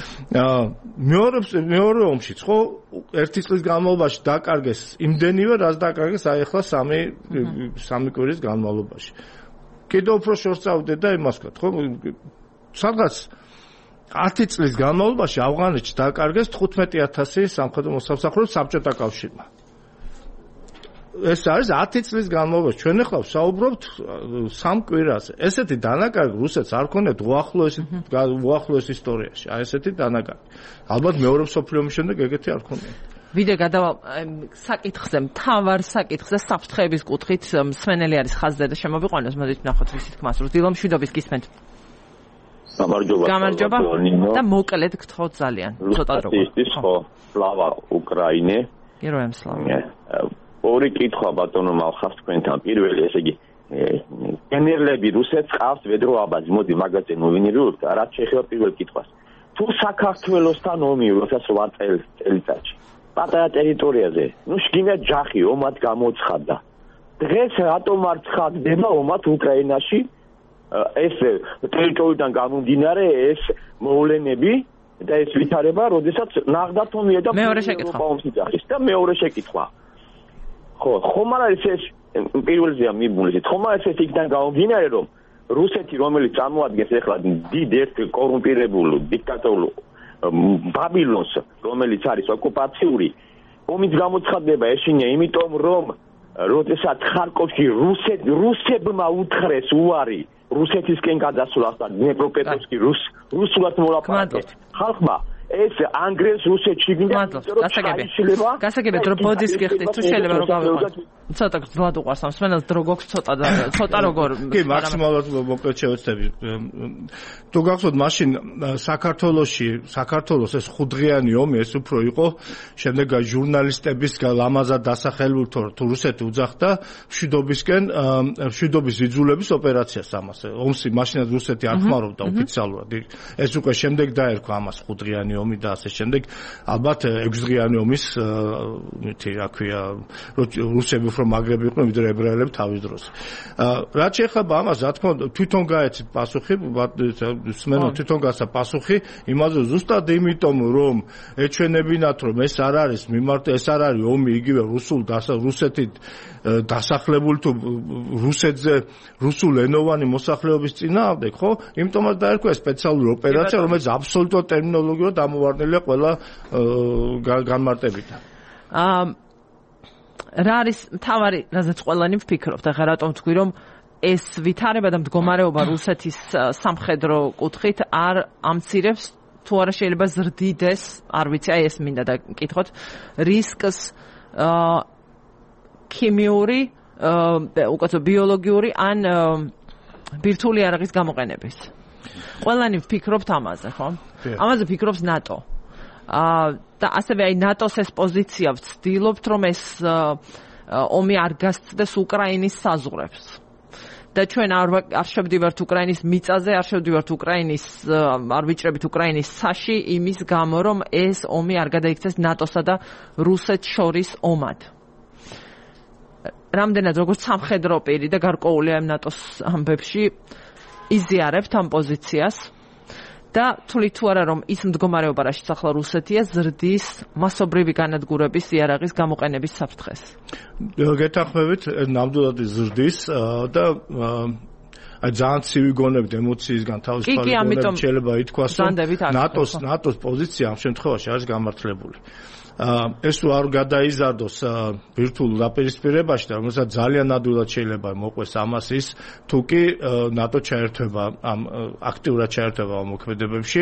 მეორე ომშიც, ხო, 1 წლის განმავლობაში დაკარგეს იმდენივე, რაც დაკარგეს აი ახლა 3 კვირის განმავლობაში. კიდევ უფრო შორს წავიდეთ და იმას ვქოთ, ხო? სადღაც 10 წლის განმავლობაში ავღანეთში დაკარგეს 15,000 სამხედრო მოსამსახურე საბჭოთა კავშირმა. ეს არის 10 წლის განმავლობაში. ჩვენ ახლა ვსაუბრობთ 3 კვირაზე. ესეთი დანაკარგი რუსეთს არ ქონია უახლოეს ისტორიაში. აი ესეთი დანაკარგი. ალბათ მეორე მსოფლიო ომის შემდეგ ეგეთი არ ქონია. ვიდე გადავალ საკითხზე, მთავარ საკითხზე საფრთხეების კუთხით მსმენელი არის ხაზზე და შემოვიყვანოს, მოდით ვნახოთ ვისი თქმას. დილო მშვიდობის გისმენთ. გამარჯობა და მოკლედ გთხოვთ ძალიან. ცოტა როგორ. ხო, სლავა უკრაინე. გეროям სლავა. ორი კითხვა ბატონო მალხავს თქვენთან. პირველი, ესე იგი, გენერლები რუსეთს ყავს ვედრო აბაზი მოდი მაგაზე მოვინირულოთ რაც შეეხება პირველ კითხვას თუ საქართველოსთან ომი როდესაც 8 წელიწადში პატარა ტერიტორიაზე ნუ შგინა ჯახი ომად გამოცხადდა დღეს რატომ არ ცხადდება ომად უკრაინაში ეს ტერიტორიიდან გამომდინარე ეს მოვლენები და ეს ვითარება როდესაც ნახდათ ომია და მეორე შეკითხვა და მეორე შეკითხვა ხომ არ არის ეს პირველზეა მიბული ხომ არ არის ეს იქიდან გამომდინარე რომ რუსეთი რომელიც წარმოადგენს ახლა დიდ ერთ კორუმპირებულ დიქტატორულ ბაბილონს რომელიც არის ოკუპაციური ომის გამოცხადება ეშინია იმიტომ რომ როდესაც ხარკოვში რუსებმა უთხრეს უარი რუსეთისკენ გადასვლას და დნეპროპეტროვსკი რუსულად მოლაპარაკეს ხალხმა ეს ანგრევს რუსეთში გინდა გასაგებია დრო ბოდის გიხდით თუ შეიძლება რომ გავიყოთ ცოტა გძლად უყარს ამ სმენელს დრო გოქს ცოტა როგორ კი მაქსიმალურად მოკლედ შევეცდები თუ გახსოვთ მაშინ საქართველოს ეს ხუთდღიანი ომი ეს უფრო იყო შემდეგ ჟურნალისტების ლამაზად დასახელულ თუ რუსეთი უძახდა მშვიდობის იძულების ოპერაციას ამას ომს მაშინაც რუსეთი არ ხმარობდა ოფიციალურად ეს უკვე შემდეგ დაერქვა ამას ხუთდღიანი ომი და ასე შემდეგ ალბათ 6დღიანი ომის რა ქვია რუსები უფრო მაგრები იყვნენ ვიდრე ებრაელები თავის დროს. რაც შეეხება ამას, რა თქმა უნდა, თვითონ გაეცით პასუხი, სმენო თვითონ გაცა პასუხი, იმაზე ზუსტად იმიტომ რომ ეჩვენებინათ რომ ეს არ არის ეს არ არის ომი იგივე რუსეთით დასახლებული თუ რუსულენოვანი მოსახლეობის წინააღმდეგ, ხო? იმიტომაც დაერქვა სპეციალური ოპერაცია, რომელიც აბსოლუტურად ტერმინოლოგიურად ამოვარდნილია ყველა განმარტებიდან. რა არის მთავარი, რაზეც ყველანი ვფიქრობთ, ახლა რატომ თქვი რომ ეს ვითარება და მდგომარეობა რუსეთის სამხედრო კუთხით არ ამცირებს თუ არა შეიძლება ზრდიდეს, არ ვიცი, აი ეს მინდა და კითხოთ, რისკს ქიმიური, უკაცო ბიოლოგიური ან ბირთვული იარაღის გამოყენების. ყველანი ვფიქრობთ ამაზე, ხო? ამაზე ფიქრობს ნატო. და ასევე აი ნატოს ეს პოზიცია ვცდილობთ რომ ეს ომი არ გასცდეს უკრაინის საზღვრებს და ჩვენ არ შევდივართ უკრაინის მიწაზე არ შევდივართ არ ვიჭრებით უკრაინის საში იმის გამო რომ ეს ომი არ გადაიქცეს ნატოსა და რუსეთს შორის ომად რამდენად როგორც სამხედრო პირი და გარკვეულია ამ ნატოს ამბებში იზიარებთ ამ პოზიციას და თulit თუ არა რომ ის მდგომარეობა რაშიც ახლა რუსეთია ზრდის მასობრივი განადგურების იარაღის გამოყენების საფრთხეს. გეთანხმებით ნამდვილად ზრდის და ძალიან ცივი გონებით ემოციისგან თავისუფალი გონებით შეიძლება ითქვას რომ ნატოს პოზიცია ამ შემთხვევაში არის გამართლებული. ეს თუ არ გადაიზარდოს ბირთვულ დაპირისპირებაში და რომელსაც ძალიან ადვილად შეიძლება მოყვეს ამას ის თუ კი ნატო ჩაერთვება აქტიურად ჩაერთვება ამ მოქმედებებში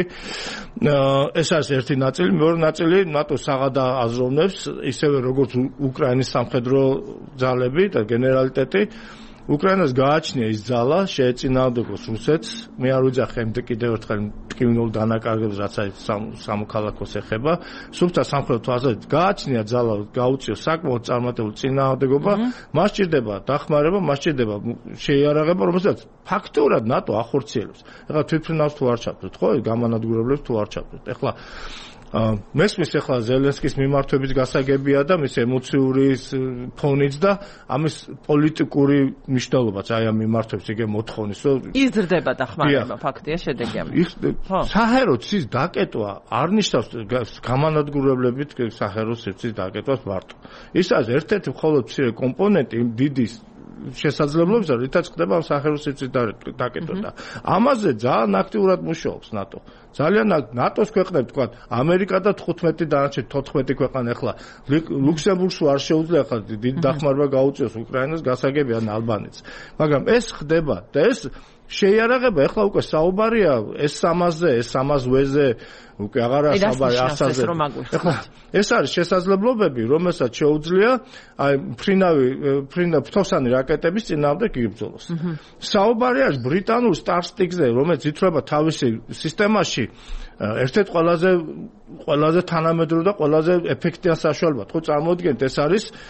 ეს არის ერთი ნაწილი მეორე ნაწილი ნატო საღადა აზროვნებს ისევე როგორც უკრაინის სამხედრო ძალები და გენერალიტეტი უკრაინას გააჩნია ის ძალა შეეწინააღმდეგოს რუსეთს მე არ ვიძახე იმდე კიდევ ერთხელ ტკივნულ დანაკარგებს რაც არის სამოქალაქოს ეხება სუფთა სამხედრო თვალსაზრისით გააჩნია ძალა გაუწიოს საკმაოდ წარმატებული წინააღმდეგობა მას სჭირდება დახმარება მას სჭირდება შეიარაღება რომელსაც ფაქტურად ნატო ახორციელებს ეხლა თვითმფრინავს თუ არ ჩავდეთ ხო გამანადგურებლებს თუ არ ჩავდეთ ეხლა მესმის ახლა ზელენსკის მიმართვების გასაგებია და მის ემოციური ფონიც და ამის პოლიტიკური მნიშვნელობაც აი ამ მიმართვებს იგე მოთხოვნის რომ იზრდება დახმარება ფაქტია შედეგი ამის საჰერო ცის დაკეტვა არ ნიშნავს გამანადგურებლებით საჰერო ცის დაკეტვას მარტო ის არის ერთ-ერთი მხოლოდ მცირე კომპონენტი იმ დიდი შესაძლებლობისა რითაც ხდება ამ საჰერო ცის დაკეტვა და ამაზე ძალიან აქტიურად მუშაობს ნატო ძალიან ნატოს ქვეყნები თქვა ამერიკა და 15 დანარჩენ 14 ქვეყანა ახლა ლუქსემბურგს არ შეუძლია ახლა დიდი დახმარება გაუწიოს უკრაინას გასაგებია ან ალბანეთს მაგრამ ეს ხდება და ეს შეიარაღება ახლა უკვე საუბარია S300-ზე S300-ზე უკვე აღარა საუბარი ასაზე ახლა ეს არის შესაძლებლობები რომელსაც შეუძლია აი ფრთოსანი რაკეტების წინააღმდეგ იბრძოლოს საუბარი არის ბრიტანულ Starstick-ზე რომელიც ითვლება თავისი სისტემაში ერთ-ერთ ყველაზე თანამედროვე და ყველაზე ეფექტიან საშუალებად ხო წარმოიდგინეთ ეს არის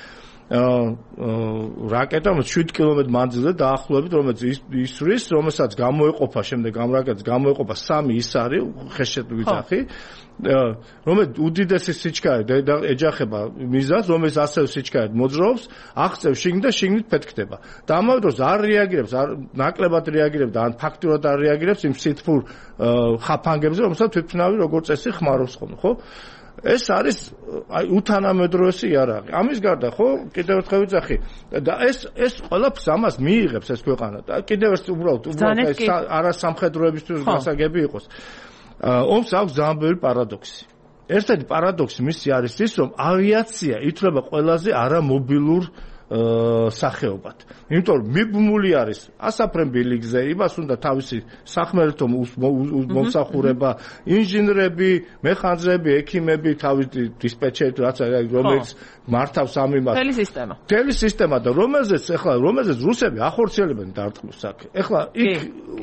რაკეტა 7 კილომეტრ მანძილზე დაახლოებით, რომელიც ისვრის, რომელსაც გამოეყოფა შემდეგ ამ რაკეტას გამოეყოფა 3 ისარი ხეშეთ ვიძახი, რომელიც უდიდესი სიჩქარე ეჯახება მიზანს, რომელიც ასევე სიჩქარედ მოძრაობს, აღწევს შიგნით და შიგნით ფეთქდება. და ამავე დროს არ რეაგირებს, არ ნაკლებად რეაგირებს და ან ფაქტურად არ რეაგირებს იმ სითბურ ხაფანგებზე, რომელსაც თვითმფრინავი როგორც წესი ხმარობს ხოლმე, ხო? ეს არის უთანამედროვესი იარაღი. ამის გარდა ხო კიდევ ერთხელ ვიძახი და ეს ყველაფერს ამას მიიღებს ეს ქვეყანა. და კიდევ ერთ უბრალოდ არასამხედროებისთვის გასაგები იყოს. ომს აქვს ძალიან ბევრი პარადოქსი. ერთ-ერთი პარადოქსი მისი არის ის, რომ ავიაცია ითვლება ყველაზე არამობილურ სახეობად. იმიტომ რომ მიბმული არის ასაფრენ-ბილი გზე, იმას უნდა თავისი სახმელეთო მომსახურება, ინჟინრები, მეხანძრები, ექიმები, თავისი დისპეჩერი, რომელიც მართავს ამ იმას. მთელი სისტემა და რომელზეც რუსები ახორციელებენ დარტყმის აქ. ეხლა იქ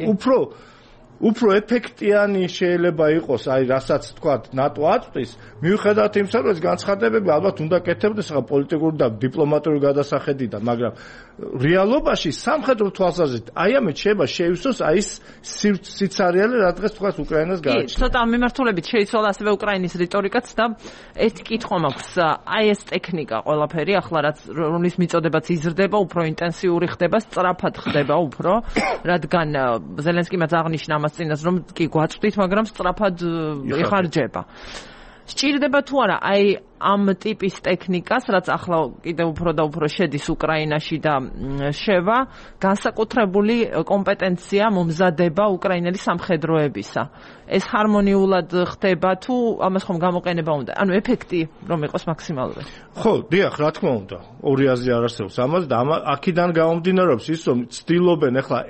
უფრო ეფექტიანი შეიძლება იყოს, აი რასაც თქვათ ნატო აწვდის, მიუხედავად იმისა, რომ ეს განცხადებები ალბათ უნდა კეთებდეს ახლა პოლიტიკური და დიპლომატიური გადასახედიდან, მაგრამ რეალობაში სამხედრო თვალსაზრისით აი ამით შეიძლება შეივსოს აი ეს სიცარიალე, რა დღეს თქვათ უკრაინას გააჩნია. კი, ცოტა მიმართულებით შეიცვალა ასევე უკრაინის რიტორიკაც და ერთი კითხვა მაქვს, აი ეს ტექნიკა ყველაფერი ახლა რაც რომლის მიწოდებაც იზრდება, უფრო ინტენსიური ხდება, სწრაფად ხდება უფრო, რადგან ზელენსკიმაც აღნიშნა ამას წინას, რომ კი გვაწვდით, მაგრამ სწრაფად იხარჯება. სჭირდება თუ არა აი ამ ტიპის ტექნიკას, რაც ახლა კიდევ უფრო და უფრო შედის უკრაინაში და შევა, განსაკუთრებული კომპეტენცია მომზადება უკრაინელი სამხედროებისა. ეს ჰარმონიულად ხდება თუ ამას ხომ გამოყენება უნდა? ანუ ეფექტი რომ იყოს მაქსიმალური. ხო, დიახ, რა თქმა უნდა. ორი აზრი არ არსებობს ამას და აქედან გამომდინარეობს ის, რომ ცდილობენ ახლა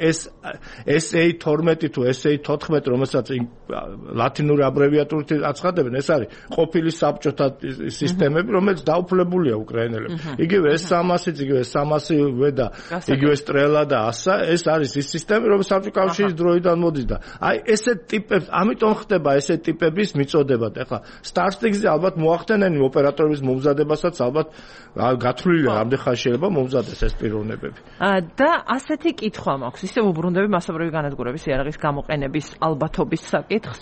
SA-12 თუ SA-14, რომელსაც ლათინური აბრევიატურით აცხადებენ, ეს არის ყოფილი საბჭოთა სისტემები, რომელიც დაუფლებულია უკრაინელებს. იგივე S300-იც, იგივე S300-ვე და იგივე Strela და ASA, ეს არის ის სისტემები, რომელიც საბჭოთა კავშირის დროიდან მოდის და აი ესეთ ტიპებს, ამიტომ ხდება ესეთ ტიპების მიწოდება. ეხლა Starstix-ზე ალბათ მოახდენენ ოპერატორების მომზადებასაც, ალბათ გათვლილია რამდენ ხანს შეიძლება მომზადეს ეს პიროვნებები. და ასეთი კითხვა მაქვს, ისევ უბრუნდები მასობრივი განადგურების იარაღის გამოყენების ალბათობის საკითხს.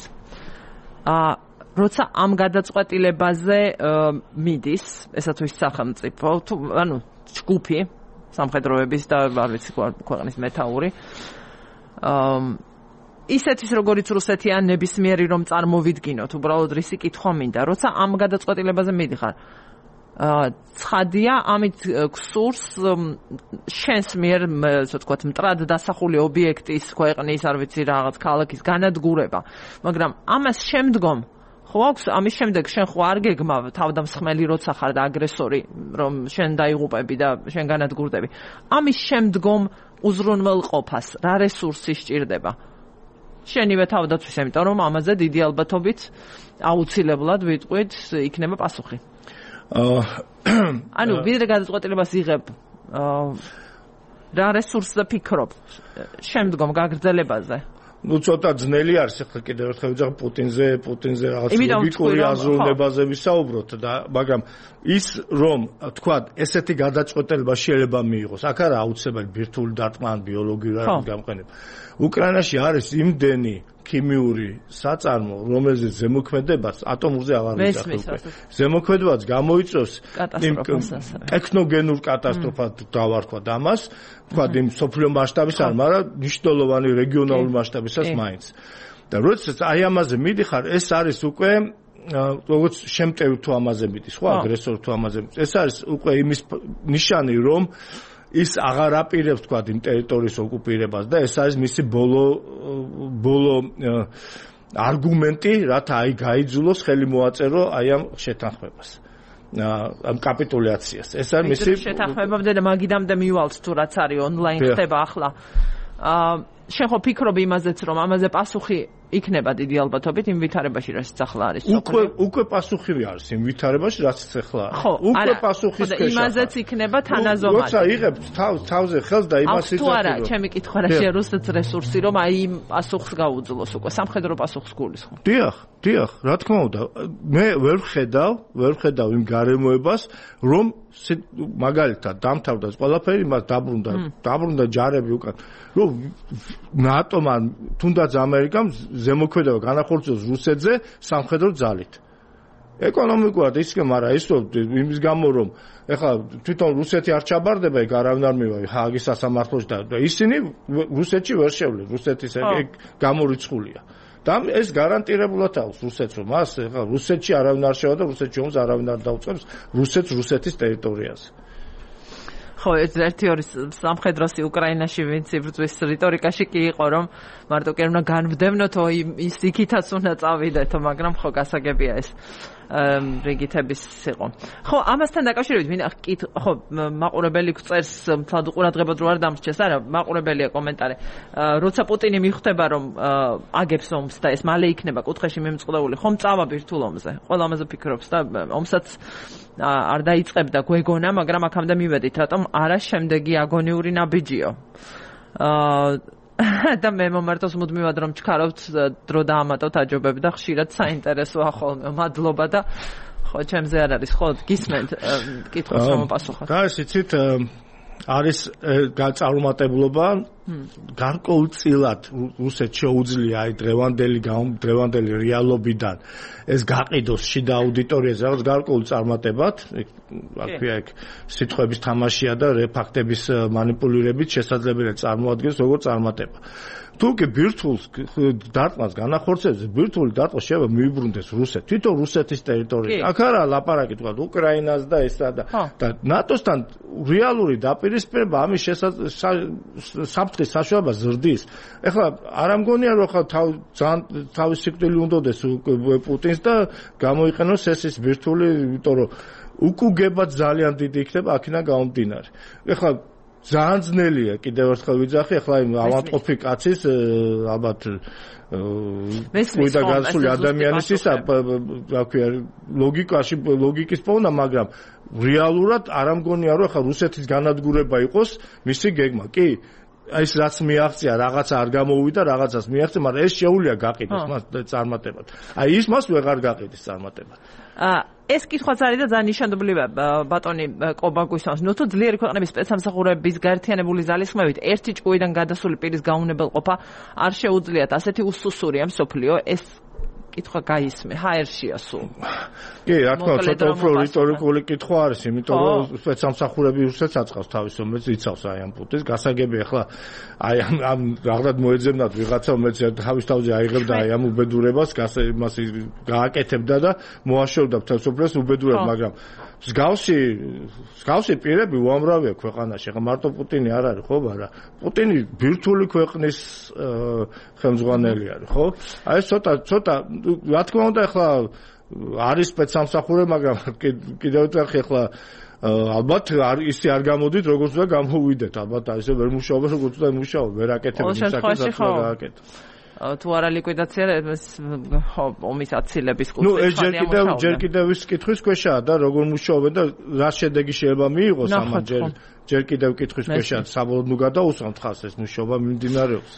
როცა ამ გადაწყვეტილებაზე მიდის, ესაც ვის სახელმწიფო, თუ ანუ ჯგუფი სამხედროების და არ ვიცი ქვეყნის მეთაური, ისეთის როგორც რუსეთი ან ნებისმიერი რომ წარმოვიდგინოთ, უბრალოდ რისი კითხვა მინდა, როცა ამ გადაწყვეტილებაზე მიდიხარ, ცხადია, ამით გსურს შენს მიერ, ასე ვთქვათ, მტრად დასახული ობიექტის, ქვეყნის, არ ვიცი, რაღაც ქალაქის განადგურება, მაგრამ ამას შემდგომ ხო აქვს ამის შემდეგ შენ ხო არ გეგმავ თავდამსხმელი როცა ხარ და აგრესორი რომ შენ დაიღუპები და შენ განადგურდები. ამის შემდგომ უზრუნველყოფას რა რესურსი სჭირდება? შენივე თავდაცვის, იმიტომ რომ ამაზე დიდი ალბათობით აუცილებლად ვიტყვით იქნება პასუხი. ანუ ვიდრე გადაწყვეტილებას იღებ რა რესურსს და ფიქრობ შემდგომ გაგრძელებაზე? ну ცოტა ძნელი არის ახლა კიდევ ერთხელ ვიძახ პუტინზე რაღაც ლოგიკური აზროვნებაზე ვისაუბროთ და მაგრამ ის რომ თქვა ესეთი გადაწყვეტილება შეიძლება მიიღოს აქ არა აუცილებელი ბირთვული დარტყმა ან ბიოლოგიური გამოყენება უკრაინაში არის იმდენი ქიმიური საწარმო რომელზეც ზემოქმედებას ატომურზე აღარ ვიძახებ უკვე ზემოქმედებას გამოიწვევს იმ ტექნოგენურ კატასტროფად დავარქვა ამას თქვა იმ სოფლიო მასშტაბის არ მაგრამ მნიშვნელოვანი რეგიონალური მასშტაბისაც მაინც და როდესაც აი ამაზე მიდიხარ ეს არის უკვე როგორც შემტევი თუ ამაზე მიდის ხო აგრესორი თუ ამაზე ეს არის უკვე იმის ნიშანი რომ ის აღარ აპირებს თქვა იმ ტერიტორიის ოკუპირებას და ეს არის მისი ბოლო არგუმენტი რათა აი გაიძულოს ხელი მოაწერო აი ამ შეთანხმებას ამ კაპიტულაციას ეს არის მისი შეთანხმებამდე და მაგიდამდე მივალთ თუ რაც არის ონლაინ ხდება ახლა შენ ხო ფიქრობ იმაზეც რომ ამაზე პასუხი იქნება დიდი ალბათობით იმ ვითარებაში, რაც ახლა არის. უკვე პასუხი არის იმ ვითარებაში, რაც ახლა არის. უკვე პასუხის ქვეშ. იმაზეც იქნება თანაზომად. როცა იღებს თავზე ხელს და იმას იცოდი. თუ არა, ჩემი კითხვა რა შეა რუსეთს რესურსი, რომ აი იმ პასუხს გაუძლოს უკვე სამხედრო პასუხს გულისხმობ. დიახ, რა თქმა უნდა, მე ვერ ხედავ იმ გარემოებას, რომ მაგალითად დამთავრდა ყველაფერი, მას დაბრუნდა ჯარები უკან, რომ ნატომ ან თუნდაც ამერიკამ ზემოქმედება განახორციელოს რუსეთზე სამხედრო ძალით. ეკონომიკურად ისე, მაგრამ ის იმის გამო, რომ ეხლა თვითონ რუსეთი არ ჩაბარდება, ეგ არავინ არ მივა ჰააგის სასამართლოში და ისინი რუსეთში ვერ შევლენ, რუსეთის ეგ გამორიცხულია. და ეს გარანტირებულად აქვს რუსეთს, რომ მას ეხლა რუსეთში არავინ არ შევა და რუსეთში ომს არავინ არ დაუწყებს რუსეთის ტერიტორიაზე. ხო, ეს ერთი ორი სამხედროსი უკრაინაში ვინც იბრძვის რიტორიკაში კი იყო, რომ მარტო კი უნდა განვდევნოთო ის იქითაც უნდა წავიდეთო, მაგრამ ხო გასაგებია ეს რიგითების იყო. ხო, ამასთან დაკავშირებით მინდა ხო, მაყურებელი წერს თლად ყურადღებოდ რო არ დამრჩეს, არა, მაყურებელია კომენტარი. როცა პუტინი მიხვდება, რომ აგებს ომს და ეს მალე იქნება კუთხეში მიმწყდეული, ხომ წავა ბირთვულ ომზე. ყველა ამაზე ფიქრობს და ომსაც არ დაიწყებდა გვეგონა, მაგრამ აქამდე მივედით, რატომ არა შემდეგი აგონიური ნაბიჯიო. და მე მომართოს მუდმივად რომ ჩქარავთ დრო დაამატოთ აჯობები და ხშირად საინტერესოა ხოლმე მადლობა და ხო ჩემზე არ არის ხო გისმენთ კითხოს მომპასუხოთ. და იცით არის გაწარმოებულობა გარკვეულწილად რუსეთს შეუძლია აი დღევანდელი რეალობიდან ეს გაყიდოს შიდა აუდიტორიაზე რაღაც გარკვეულ წარმატებად აქვია ეგ სიტყვების თამაშია და ფაქტების მანიპულირებით შესაძლებელია წარმოადგენს როგორც წარმატება. თუ კი ბირთვულ დარტყმას განახორციელებს, ბირთვული დარტყმა შეიძლება მიუბრუნდეს რუსეთს, თვითონ რუსეთის ტერიტორიაზე. აქ არა ლაპარაკი თქვა უკრაინას და ესა და ნატოსთან რეალური დაპირისპირება ამის საფრთხის საშუალება ზრდის. ეხლა არ ამგონია რომ ხა თავის სიკვდილი უნდადეს პუტინს და გამოიყენოს ეს ბირთვული, იმიტომ რომ უკუგებად ძალიან დიდი იქნება აქედან გამომდინარე. ეხლა ძალიან ძნელია კიდევ ერთხელ ვიძახი, ახლა იმ ავადმყოფი კაცის ალბათ უდა გასული ადამიანის ისა რა ქვია ლოგიკის პოვნა, მაგრამ რეალურად არ ამგონია რომ ახლა რუსეთის განადგურება იყოს მისი გეგმა. კი ეს რაც მიაღწია რაღაცა არ გამოვიდა, რაღაცას მიაღწია, მაგრამ ეს შეუძლია გაყიდოს მას წარმატებად. აი ის მას ვეღარ გაყიდის წარმატებად. ეს კითხვაც არის და ძალიან ნიშანდობლივია ბატონი კობა გვისვამს. ნუ თუ ძლიერი ქვეყნების სპეცსამსახურების გაერთიანებული ძალისხმევით ერთი ჭკუიდან გადასული პირის გაუნებელყოფა არ შეუძლიათ ასეთი უსუსურია მსოფლიო, ეს კითხვა გაისმე, ჰაერშია სულ. კი, რა თქმა უნდა, ცოტა უფრო რიტორიკული კითხვა არის, იმიტომ რომ სპეცსამსახურები რუსეთს აწყავს თავის ომებს, იცავს აი ამ პუტინს. გასაგებია ახლა აი ამ რაღაცად მოეძებნათ ვიღაცა, რომელიც თავის თავზე აიღებდა აი ამ უბედურებას, იმას გააკეთებდა და მოაშორდა მთელ სოფლიოს უბედურებას, მაგრამ მსგავსი პირები უამრავია ქვეყანაში. ახლა მარტო პუტინი არ არის, ხო, მაგრამ პუტინი ბირთვული ქვეყნის ხელმძღვანელი არის, ხო? აი ცოტა რა თქმა უნდა ახლა არის სპეცსამსახურები, მაგრამ კიდევ ერთხელ ახლა ალბათ ისე არ გამოდით, როგორც უნდა გამოვიდეთ. ალბათ ისე ვერ მუშაობენ, როგორც უნდა მუშაობენ, ვერ აკეთებენ ის საკითხს, რაც უნდა გააკეთოს. თუ არა ლიკვიდაცია ომის აცილების კუთხე. ნუ ეს ჯერ კიდევ ის კითხვის ქვეშაა და როგორ მუშაობენ და რა შედეგი შეიძლება მიიღოს ამან ჯერ კიდევ კითხვის ქვეშაა, საბოლოოდ ნუ გადაუსვამთ ხას ეს მუშაობა მიმდინარეობს.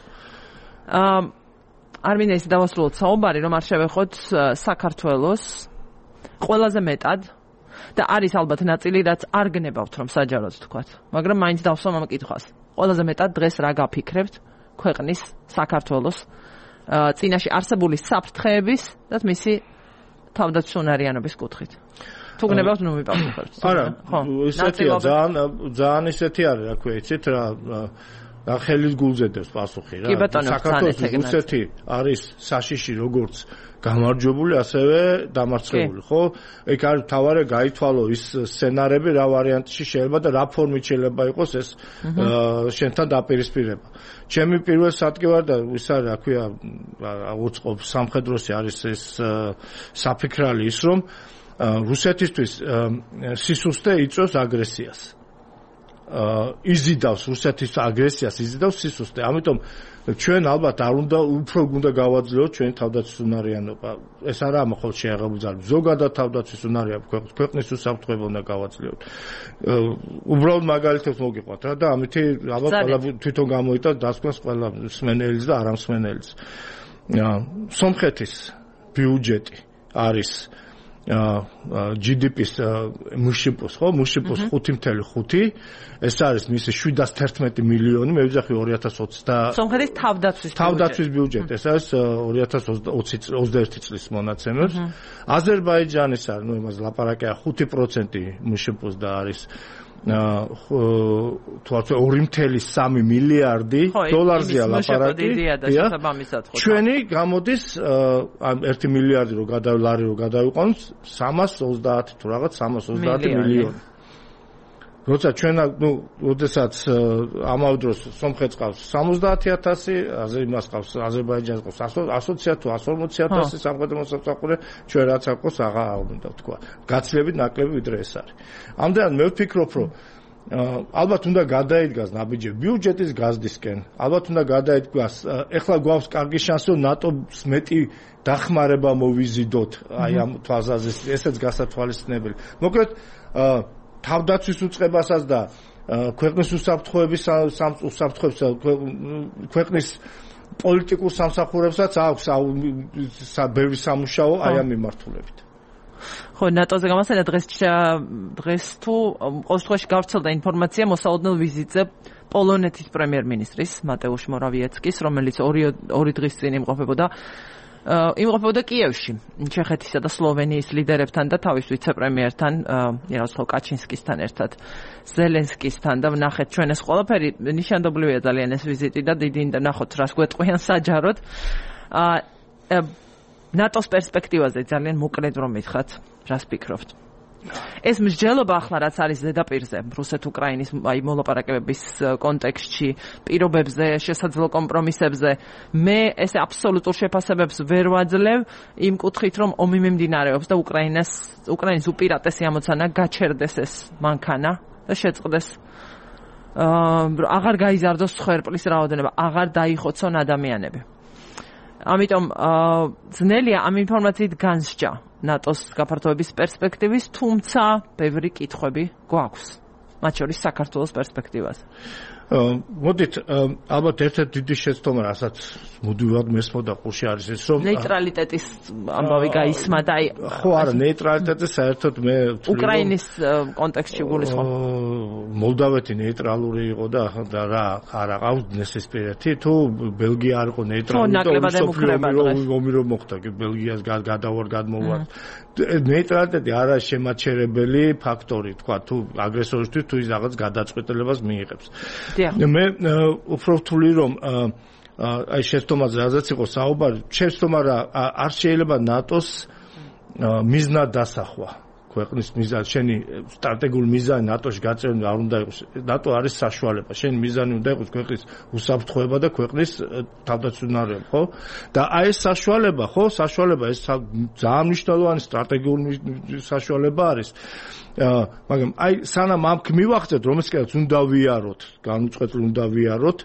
არ მინდა ის დავასრულოთ საუბარი, რომ არ შევეხოთ საქართველოს ყველაზე მეტად და არის ალბათ ნაწილი, რაც არ გნებავთ რომ საჯაროდ თქვათ, მაგრამ მაინც დავსვამ ამ კითხვას. ყველაზე მეტად დღეს რა გაფიქრებთ ქვეყნის საქართველოს წინაში არსებული საფრთხეების და მისი თავდაცვისუნარიანობის კუთხით. თუ გნებავთ, ნუ მიპასუხებთ. არა, ისეთია ძალიან ისეთი არის, რა ქვია, იცით რა ხელის გულზედებს პასუხი რა. საქართველოს რუსეთი არის საშიში როგორც გამარჯვებული, ასევე დამარცხებული, ხო? ეგ არის თავარი გაითვალო ის სცენარები, რა ვარიანტში შეიძლება და რა ფორმით შეიძლება იყოს ეს შენთან დაპირისპირება. ჩემი პირველ სადგე ვარ და ის არის, რა ქვია, უწყობს სამხედროსი არის ეს საფიქრალი ის, რომ რუსეთისთვის სისუსტე იწვევს აგრესიას. იზიდავს რუსეთის აგრესიას, იზიდავს სისუსტე. ამიტომ ჩვენ ალბათ არ უნდა უფრო უნდა გავაძლევოთ ჩვენ თავდაცვის უნარიანობა. ეს არა მხოლოდ შეაღებულ ძალებს, ზოგადად თავდაცვის უნარიანობა ქვეყნის უსაფრთხოება უნდა გავაძლევოთ. უბრალოდ მაგალითებს მოგიყვათ რა და ამითი ალბათ ყველა თვითონ გამოიტანს დასკვნის ყველა მსმენელის და არამსმენელის. სომხეთის ბიუჯეტი არის GDP-ს მუშიპოს, ხო? მუშიპოს 5.5. ეს არის მისი 711 მილიონი, მე ვიძახი 2020 სომხეთის თავდაცვის ბიუჯეტი. ეს არის 2021 წლის მონაცემებს. აზერბაიჯანის არის, ნუ იმას ლაპარაკია 5% მუშიპოს და არის 2.3 მილიარდი დოლარზეა ლაპარაკი. ჩვენი გამოდის 1 მილიარდი რო გადავლარი რო გადავიყვანოთ 330 თუ რაღაც 330 მილიონი. როცა ჩვენ როდესაც ამავე დროს სომხეთს ყავს 70,000, იმას ყავს აზერბაიჯანს ყავს 120,000 თუ 140,000 სამხედრო მოსამსახურე, ჩვენ რაც აქვს აღარ უნდა ვთქვა. გაცილებით ნაკლები ვიდრე ეს არის. ამდენად მე ვფიქრობ, რომ ალბათ უნდა გადაიდგას ნაბიჯები ბიუჯეტის გაზრდისკენ. ალბათ უნდა გადაიდგას, ეხლა გვაქვს კარგი შანსი, რომ ნატოს მეტი დახმარება მოვიზიდოთ აი ამ თვალსაზრისით, ესეც გასათვალისწინებელი. მოკლედ თავდაცვის უწყებასაც და ქვეყნის უსაფრთხოების ქვეყნის პოლიტიკურ სამსახურებსაც აქვს ბევრი სამუშაო აი ამ მიმართულებით. ხო, ნატოზე გამოსანა დღეს თუ ყოველ შემთხვევაში გავრცელდა ინფორმაცია მოსალოდნელ ვიზიტზე პოლონეთის პრემიერ-მინისტრის მატეუშ მორავიეცკის, რომელიც ორი დღის წინ იმყოფებოდა კიევში, ჩეხეთისა და სლოვენიის ლიდერებთან და თავის ვიცე-პრემიერთან იაროსლავ კაჩინსკისთან ერთად, ზელენსკისთან და ვნახეთ ჩვენ ეს ყველაფერი ნიშანდობლივია ძალიან ეს ვიზიტი და დიდი ნახოთ რას გვეტყვიან საჯაროდ. ნატოს პერსპექტივაზე ძალიან მოკლედ რომ მითხრათ, რას ფიქრობთ? ეს მსჯელობა ახლა რაც არის ზედაპირზე რუსეთ-უკრაინის მოლაპარაკებების კონტექსტში, პირობებზე, შესაძლო კომპრომისებზე, მე ეს აბსოლუტურ შეფასებებს ვერ ვაძლევ იმ კუთხით, რომ ომი მიმდინარეობს და უკრაინის უპირატესი ამოცანა გაჩერდეს ეს მანქანა და შეწყდეს აღარ გაიზარდოს სხერპლის რაოდენობა, აღარ დაიხოცონ ადამიანები. ამიტომ ძნელია ამ ინფორმაციით განსჯა ნატოს გაფართოების პერსპექტივის, თუმცა ბევრი კითხვები გვაქვს, მათ შორის საქართველოს პერსპექტივაზე. მოდით, ალბათ ერთ-ერთი დიდი შეცდომა, რასაც მუდმივად მესმოდა ყურში არის ეს, რომ ნეიტრალიტეტის ამბავი გაისმა და ხო არა, ნეიტრალიტეტი საერთოდ მე უკრაინის კონტექსტში გულისხმობ. მოლდავეთი ნეიტრალური იყო და რა არ აყავს ნესესპირეთი, თუ ბელგია არ იყო ნეიტრალური, ომი რომ მოხდა, ბელგიას გადმოვარ. ნეიტრალიტეტი არა შემაჩერებელი ფაქტორი, თქვა, თუ აგრესორისთვის თუ ის რაღაც გადაწყვეტილებას მიიღებს. მე უფრო ვთვლი რომ აი შეცდომაზე რაზეც იყო საუბარი, შეცდომა რა არ შეიძლება ნატოს მიზნად დასახვა ქვეყნის მიზანი, შენი სტრატეგიული მიზანი ნატოში გაწერილი არ უნდა იყოს. ნატო არის საშუალება, შენი მიზანი უნდა იყოს ქვეყნის უსაფრთხოება და ქვეყნის თავდაცვის უნარიანობა, ხო? და აი ეს საშუალება, ხო, საშუალება ეს ძალიან მნიშვნელოვანი სტრატეგიული საშუალება არის. მაგრამ აი სანამ ამ მივახცეთ, რომელსაც უნდა ვიაროთ, განუწყვეტლად უნდა ვიაროთ,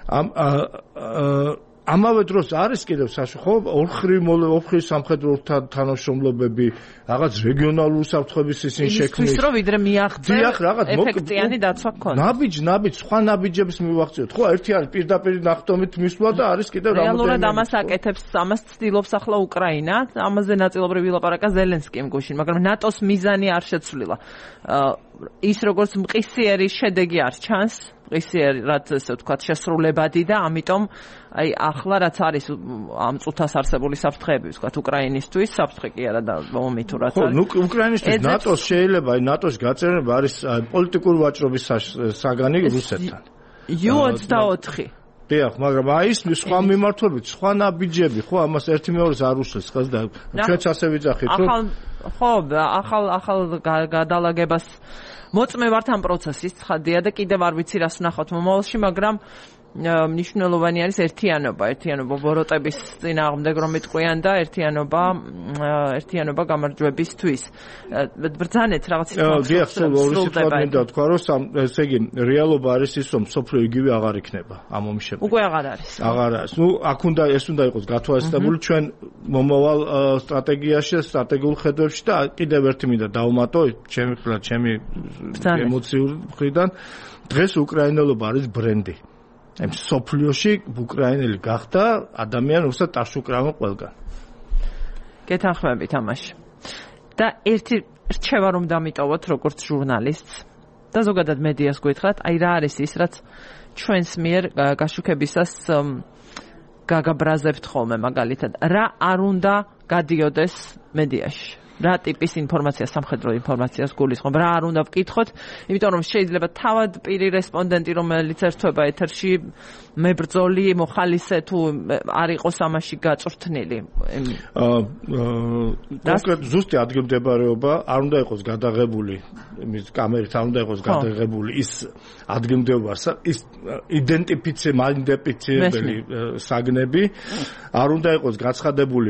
ამავე დროს არის კიდევ საშუალება, ხო, ოთხი სამხედრო თანამშრომლობები, რაღაც რეგიონალური უსაფრთხოების ისინი შექმნის. ის რომ ვიდრე მიაღწევ ეფექტიანი დაცვა გქონდეს. ნაბიჯ, სხვა ნაბიჯების მივახციოთ. ხო, ერთი არის პირდაპირ ნახტომით მისვლა და არის კიდევ რამოდენიმე. რეალურად ამას აკეთებს, ამას ცდილობს ახლა უკრაინა, ამაზე ნაწილობრივ ვილაპარაკა ზელენსკიმ გუშინ, მაგრამ ნატოს მიზანი არ შეცვლილა. ის როგორც მყისიერი შედეგი არ ჩანს, მყისიერი რაც ესე ვთქვათ შესრულებადი და ამიტომ აი ახლა რაც არის ამ წუთას არსებული საფრთხეები, ვთქვათ უკრაინისთვის, საფრთხე კი არა და ომი თუ რაც არის. ნუ უკრაინისთვის ნატოს შეიძლება, აი ნატოს გაწევრება არის პოლიტიკური ვაჭრობის საგანი რუსეთთან. U-24 დიახ, მაგრამ აი ის სხვა მიმართულებით, სხვა ნაბიჯები, ხო, ამას ერთი მეორეს არ უშლის, ხას და ჩვენც ასე ვიძახით, რომ ახალ გადალაგებას მოწმე ვართ ამ პროცესის, ცხადია და კიდევ არ ვიცი რას ვნახოთ მომავალში, მაგრამ მნიშვნელოვანი არის ერთიანობა ბოროტების წინააღმდეგ რომ იტყვიან და ერთიანობა გამარჯვებისთვის. ბრძანეთ რაღაც სიტუაცია მინდა თქვა რომ ესე იგი რეალობა არის ის რომ სოფლიო იგივე აღარ იქნება ამ ომის შემდეგ. უკვე აღარ არის. აქ უნდა იყოს გათვალისწინებული ჩვენ მომავალ სტრატეგიაში, სტრატეგიულ ხედვებში და კიდევ ერთი მინდა დავუმატო ჩემი ემოციური მხრიდან დღეს უკრაინელობა არის ბრენდი. სოფლიოში უკრაინელი გახდა ადამიანი, რომელსაც ტაშუკრავენ ყველგან. გეთანხმებით ამაში. და ერთი რჩევა რომ დამიტოვოთ როგორც ჟურნალისტს და ზოგადად მედიას გითხრათ, აი რა არის ის, რაც ჩვენს მიერ გაშუქებისას გაგაბრაზებთ ხოლმე მაგალითად. რა არ უნდა გადიოდეს მედიაში? რა ტიპის ინფორმაცია, სამხედრო ინფორმაციას გულისხმობ, რა არ უნდა ვკითხოთ, იმიტომ რომ შეიძლება თავად პირი რესპონდენტი, რომელიც ერთვება ეთერში, მებრძოლი, მოხალისე თუ არ იყოს ამაში გაწვრთნილი. კონკრეტ ზუსტი ადგილმდებარეობა არ უნდა იყოს გადაღებული, იმის კამერით არ უნდა იყოს გადაღებული ის ადგილმდებარეობა, ის იდენტიფიცირებელი საგნები, არ უნდა იყოს გაცხადებული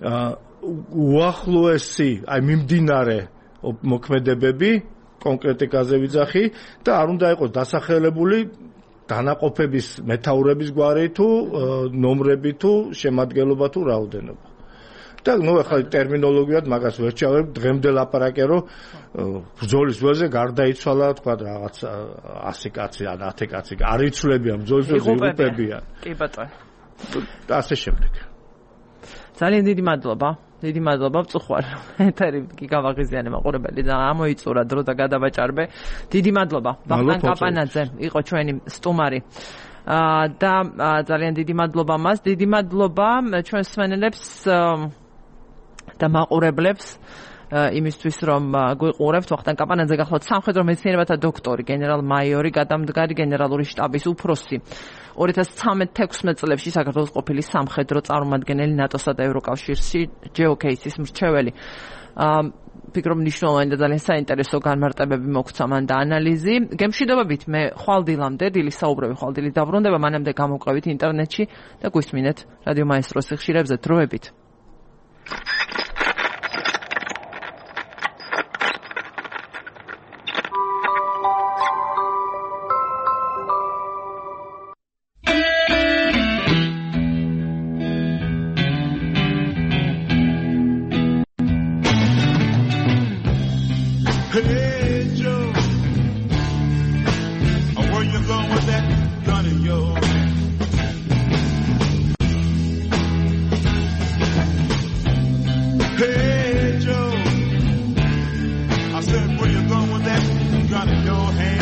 უახლოესი, აი მიმდინარე მოქმედებები კონკრეტიკაზე ვიძახი და არ უნდა იყოს დასახელებული დანაყოფების მეთაურების გვარი თუ ნომრები თუ შემადგენლობა თუ რაოდენობა. და ახლა ტერმინოლოგიად მაგას ვერ ჩავებ, დღემდე ლაპარაკე რომ ბრძოლის ველზე გარდაიცვალა თქვა რაღაც 100 კაცი ან 10 კაცი არ იცვლებიან ბრძოლის ველზე იღუპებიან. კი ბატონო. და ასე შემდეგ. ძალიან დიდი მადლობა. დიდი მადლობა ვწუხარ. ეთერი გიგავაღიზიანი მაყურებელი და ამოიწურა დრო და გადავაჭარბე. დიდი მადლობა. ვახტანგ კაპანაძე იყო ჩვენი სტუმარი. და ძალიან დიდი მადლობა მას. დიდი მადლობა ჩვენ სვენელებს და მაყურებლებს იმისთვის რომ გვიყურებთ. ვახტანგ კაპანაძე გახლავთ სამხედრო მეცნიერებათა დოქტორი, გენერალ-მაიორი, გადამდგარი გენერალური შტაბის უფროსი. 2013-16 წლებში საქართველოს ყოფილი სამხედრო წარმომადგენელი ნატოსა და ევროკავშირში ჯეოკეისის მრჩეველი. ფიქრობ მნიშვნელოვანი და ძალიან საინტერესო განმარტებები მოგვცა მან და ანალიზი. გემშვიდობებით მე ხვალდილამდე, დილის საუბრები ხვალდილით დაბრუნდება, მანამდე გამოვყევით ინტერნეტში და გვისმინეთ რადიო მაესტროს ხშირებზე დროებით. Where you going with that gun in your hand?